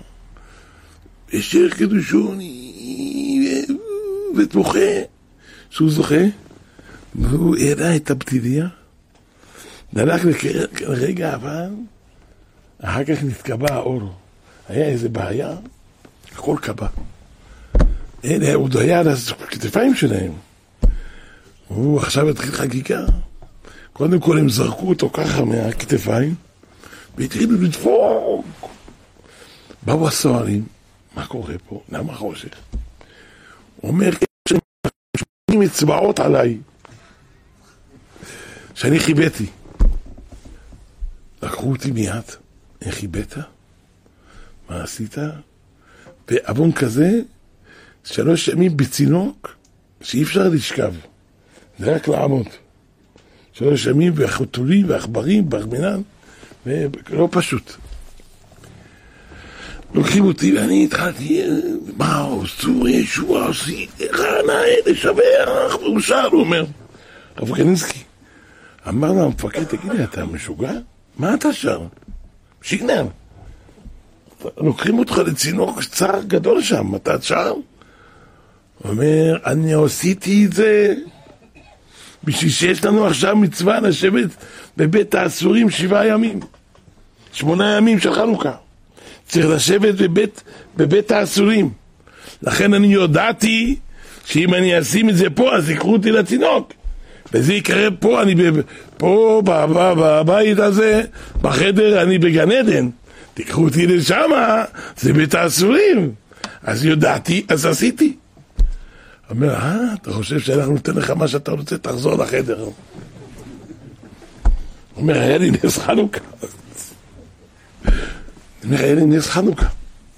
אשר קדושוני, ותמוחה, שהוא זוכה, והוא העלה את הפתיליה, דלק לרגע, אבל אחר כך נתקבע האור, היה איזה בעיה, הכל קבע. הוא עוד היה על הכתפיים שלהם, הוא עכשיו התחיל חגיגה, קודם כל הם זרקו אותו ככה מהכתפיים, והתחילו לדפוק. באו הסוהרים, מה קורה פה? למה חושך? הוא אומר, שמים אצבעות עליי, שאני חיבאתי. לקחו אותי מיד, איך חיבאת? מה עשית? באבון כזה, 3 ימים בצינוק, שאי אפשר לשכב. זה רק לעמוד. 3 ימים, והחתולים, והעכברים, והחמנן, ולא פשוט. לוקחים אותי, ואני התחלתי, מה עשו, ישוע, עשית, איך הנאה, לשבח, ואושר, הוא אומר. רב גלינסקי, אמר לו המפקד, תגיד לי, אתה משוגע? מה אתה שר? שיגנר. לוקחים אותך לצינוק צער גדול שם, אתה שר? הוא אומר, אני עשיתי את זה בשביל שיש לנו עכשיו מצווה לשבת בבית האסורים 7 ימים, 8 ימים של חנוכה. צריך לשבת בבית האסורים. לכן אני יודעתי שאם אני אשים את זה פה, אז יקחו אותי לצינוק. וזה יקרה פה, אני פה בבית הזה, בחדר, אני בגן עדן. תיקחו אותי לשם, זה בית האסורים. אז יודעתי, אז עשיתי. אומר, אתה חושב שאנחנו ניתן לך מה שאתה רוצה, תחזור לחדר. אומר, היה לי נס חנוכה. אומר, היה לי נס חנוכה.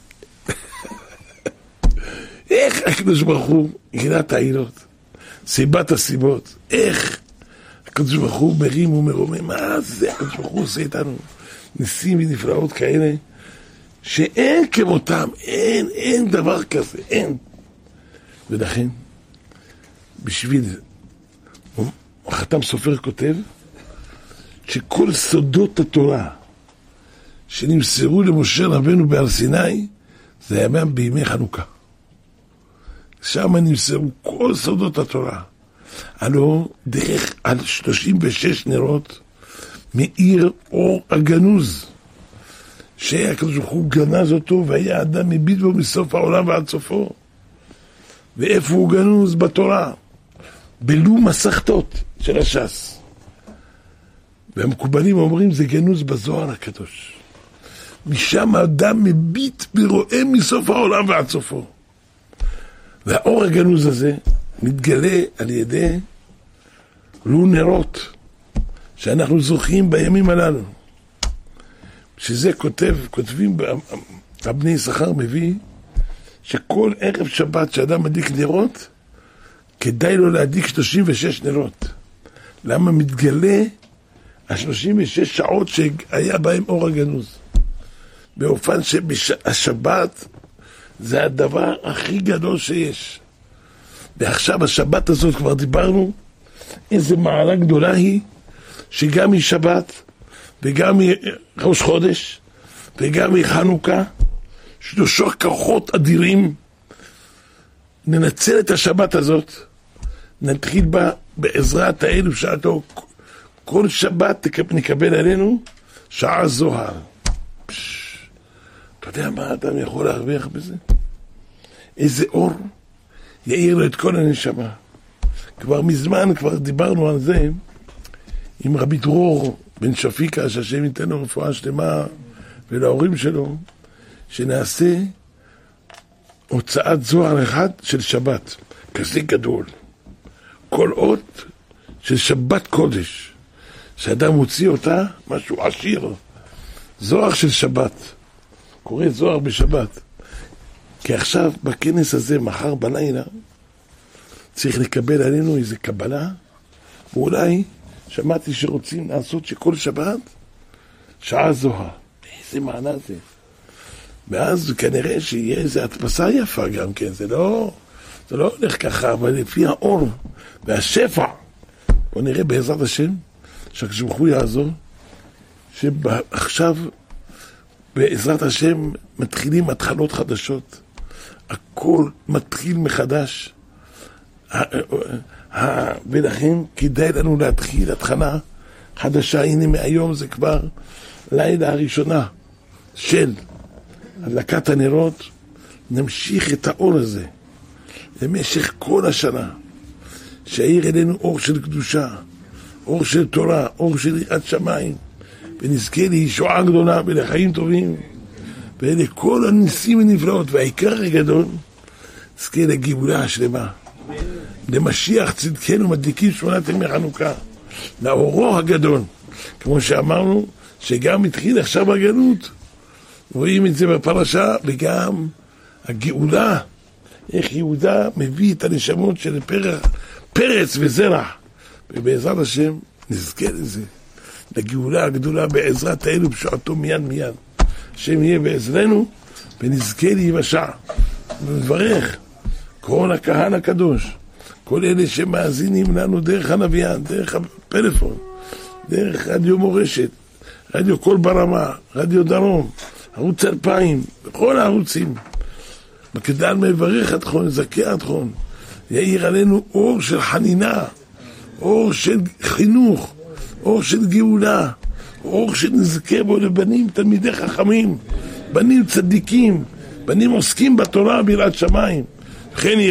איך הקדוש ברוך הוא גילה את העילות, סיבת הסיבות, איך הקדוש ברוך הוא מרים ומרומם, מה זה הקדוש ברוך הוא עושה איתנו ניסים ונפלאות כאלה שאין כמותם, אין דבר כזה, אין. ולכן בשביל החתם סופר כותב שכל סודות התורה שנמסרו למשה רבנו בהר סיני זה היה בימי חנוכה. שם נמסרו כל סודות התורה. הלא דרך על 36 נרות מאיר אור הגנוז, שהקדוש ברוך הוא גנז אותו והיה אדם מביט בו מסוף העולם ועד סופו. ואיפה הוא גנוז? בתורה, בלום מסכתות של הש"ס. והמקובלים אומרים זה גנוז בזוהר הקדוש. משם האדם מביט ורואה מסוף העולם ועד סופו. והאור הגנוז הזה מתגלה על ידי נרות שאנחנו זוכים בימים הללו. שזה כותבים, הבני יששכר מביא שכל ערב שבת שאדם מדליק נרות, כדאי לו להדליק 36 נרות. למה? מתגלה ה-36 שעות שהיה בהם אור הגנוז. באופן שהשבת זה הדבר הכי גדול שיש. ועכשיו השבת הזאת כבר דיברנו, איזה מעלה גדולה היא, שגם היא שבת, וגם היא ראש חודש, וגם היא חנוכה, שלושה כוחות אדירים. ננצל את השבת הזאת, נתחיל בה בעזרת האלו שעתו, כל שבת נקבל עלינו שעה זוהר. אתה יודע מה אדם יכול להרוויח בזה? איזה אור יאיר לו את כל הנשמה. כבר מזמן, כבר דיברנו על זה עם רבי דרור בן שפיקה, שהשם ייתן לו רפואה שלמה, ולהורים שלו, שנעשה הוצאת זוהר אחד של שבת, כזה גדול. כל אות של שבת קודש, שאדם מוציא אותה, משהו עשיר. זוהר של שבת. קורא זוהר בשבת. כי עכשיו בכנס הזה, מחר בלילה, צריך לקבל עלינו איזה קבלה, ואולי שמעתי שרוצים לעשות שכל שבת שעה זוהר. איזה מעלה זה. ואז כנראה שיהיה איזה הדפסה יפה גם כן, זה לא הולך ככה, אבל לפי האור והשפע. בוא נראה בעזרת השם, שהקדוש ברוך הוא יעזור, שעכשיו בעזרת השם מתחילים התחלות חדשות. הכל מתחיל מחדש. ולכן כדאי לנו להתחיל התחלה חדשה. הנה מהיום זה כבר לילה הראשונה של הדלקת הנרות. נמשיך את האור הזה למשך כל השנה, שיאיר אלינו אור של קדושה, אור של תורה, אור של יראת שמיים, ונזכה לישועה גדולה ולחיים טובים ולכל הניסים הנפלאות. והעיקר הגדול, נזכה לגאולה השלמה, למשיח צדקנו מדליקים 8 ימי חנוכה, לאורו הגדול, כמו שאמרנו שגם התחיל עכשיו הגלות, רואים את זה בפרשה. וגם הגאולה, איך יהודה מביא את הנשמות של פרץ וזרע, ובעזרת השם נזכה לזה, לגאולה הגדולה בעזרת האלו בשעתו מיד. השם יהיה בעזרנו ונזכה להיוושע. ונברך כל הקהל הקדוש, כל אלה שמאזינים לנו דרך הנביאן, דרך הפלאפון, דרך רדיו מורשת, רדיו קול ברמה, רדיו דרום, ערוץ 2000, בכל הערוצים. מקדל מברך אתכון, זכה אתכון, יאיר עלינו אור של חנינה, אור של חינוך, אור של גאולה, אור שנזכה בו לבנים תלמידי חכמים, בנים צדיקים, בנים עוסקים בתורה ביראת שמיים. וכן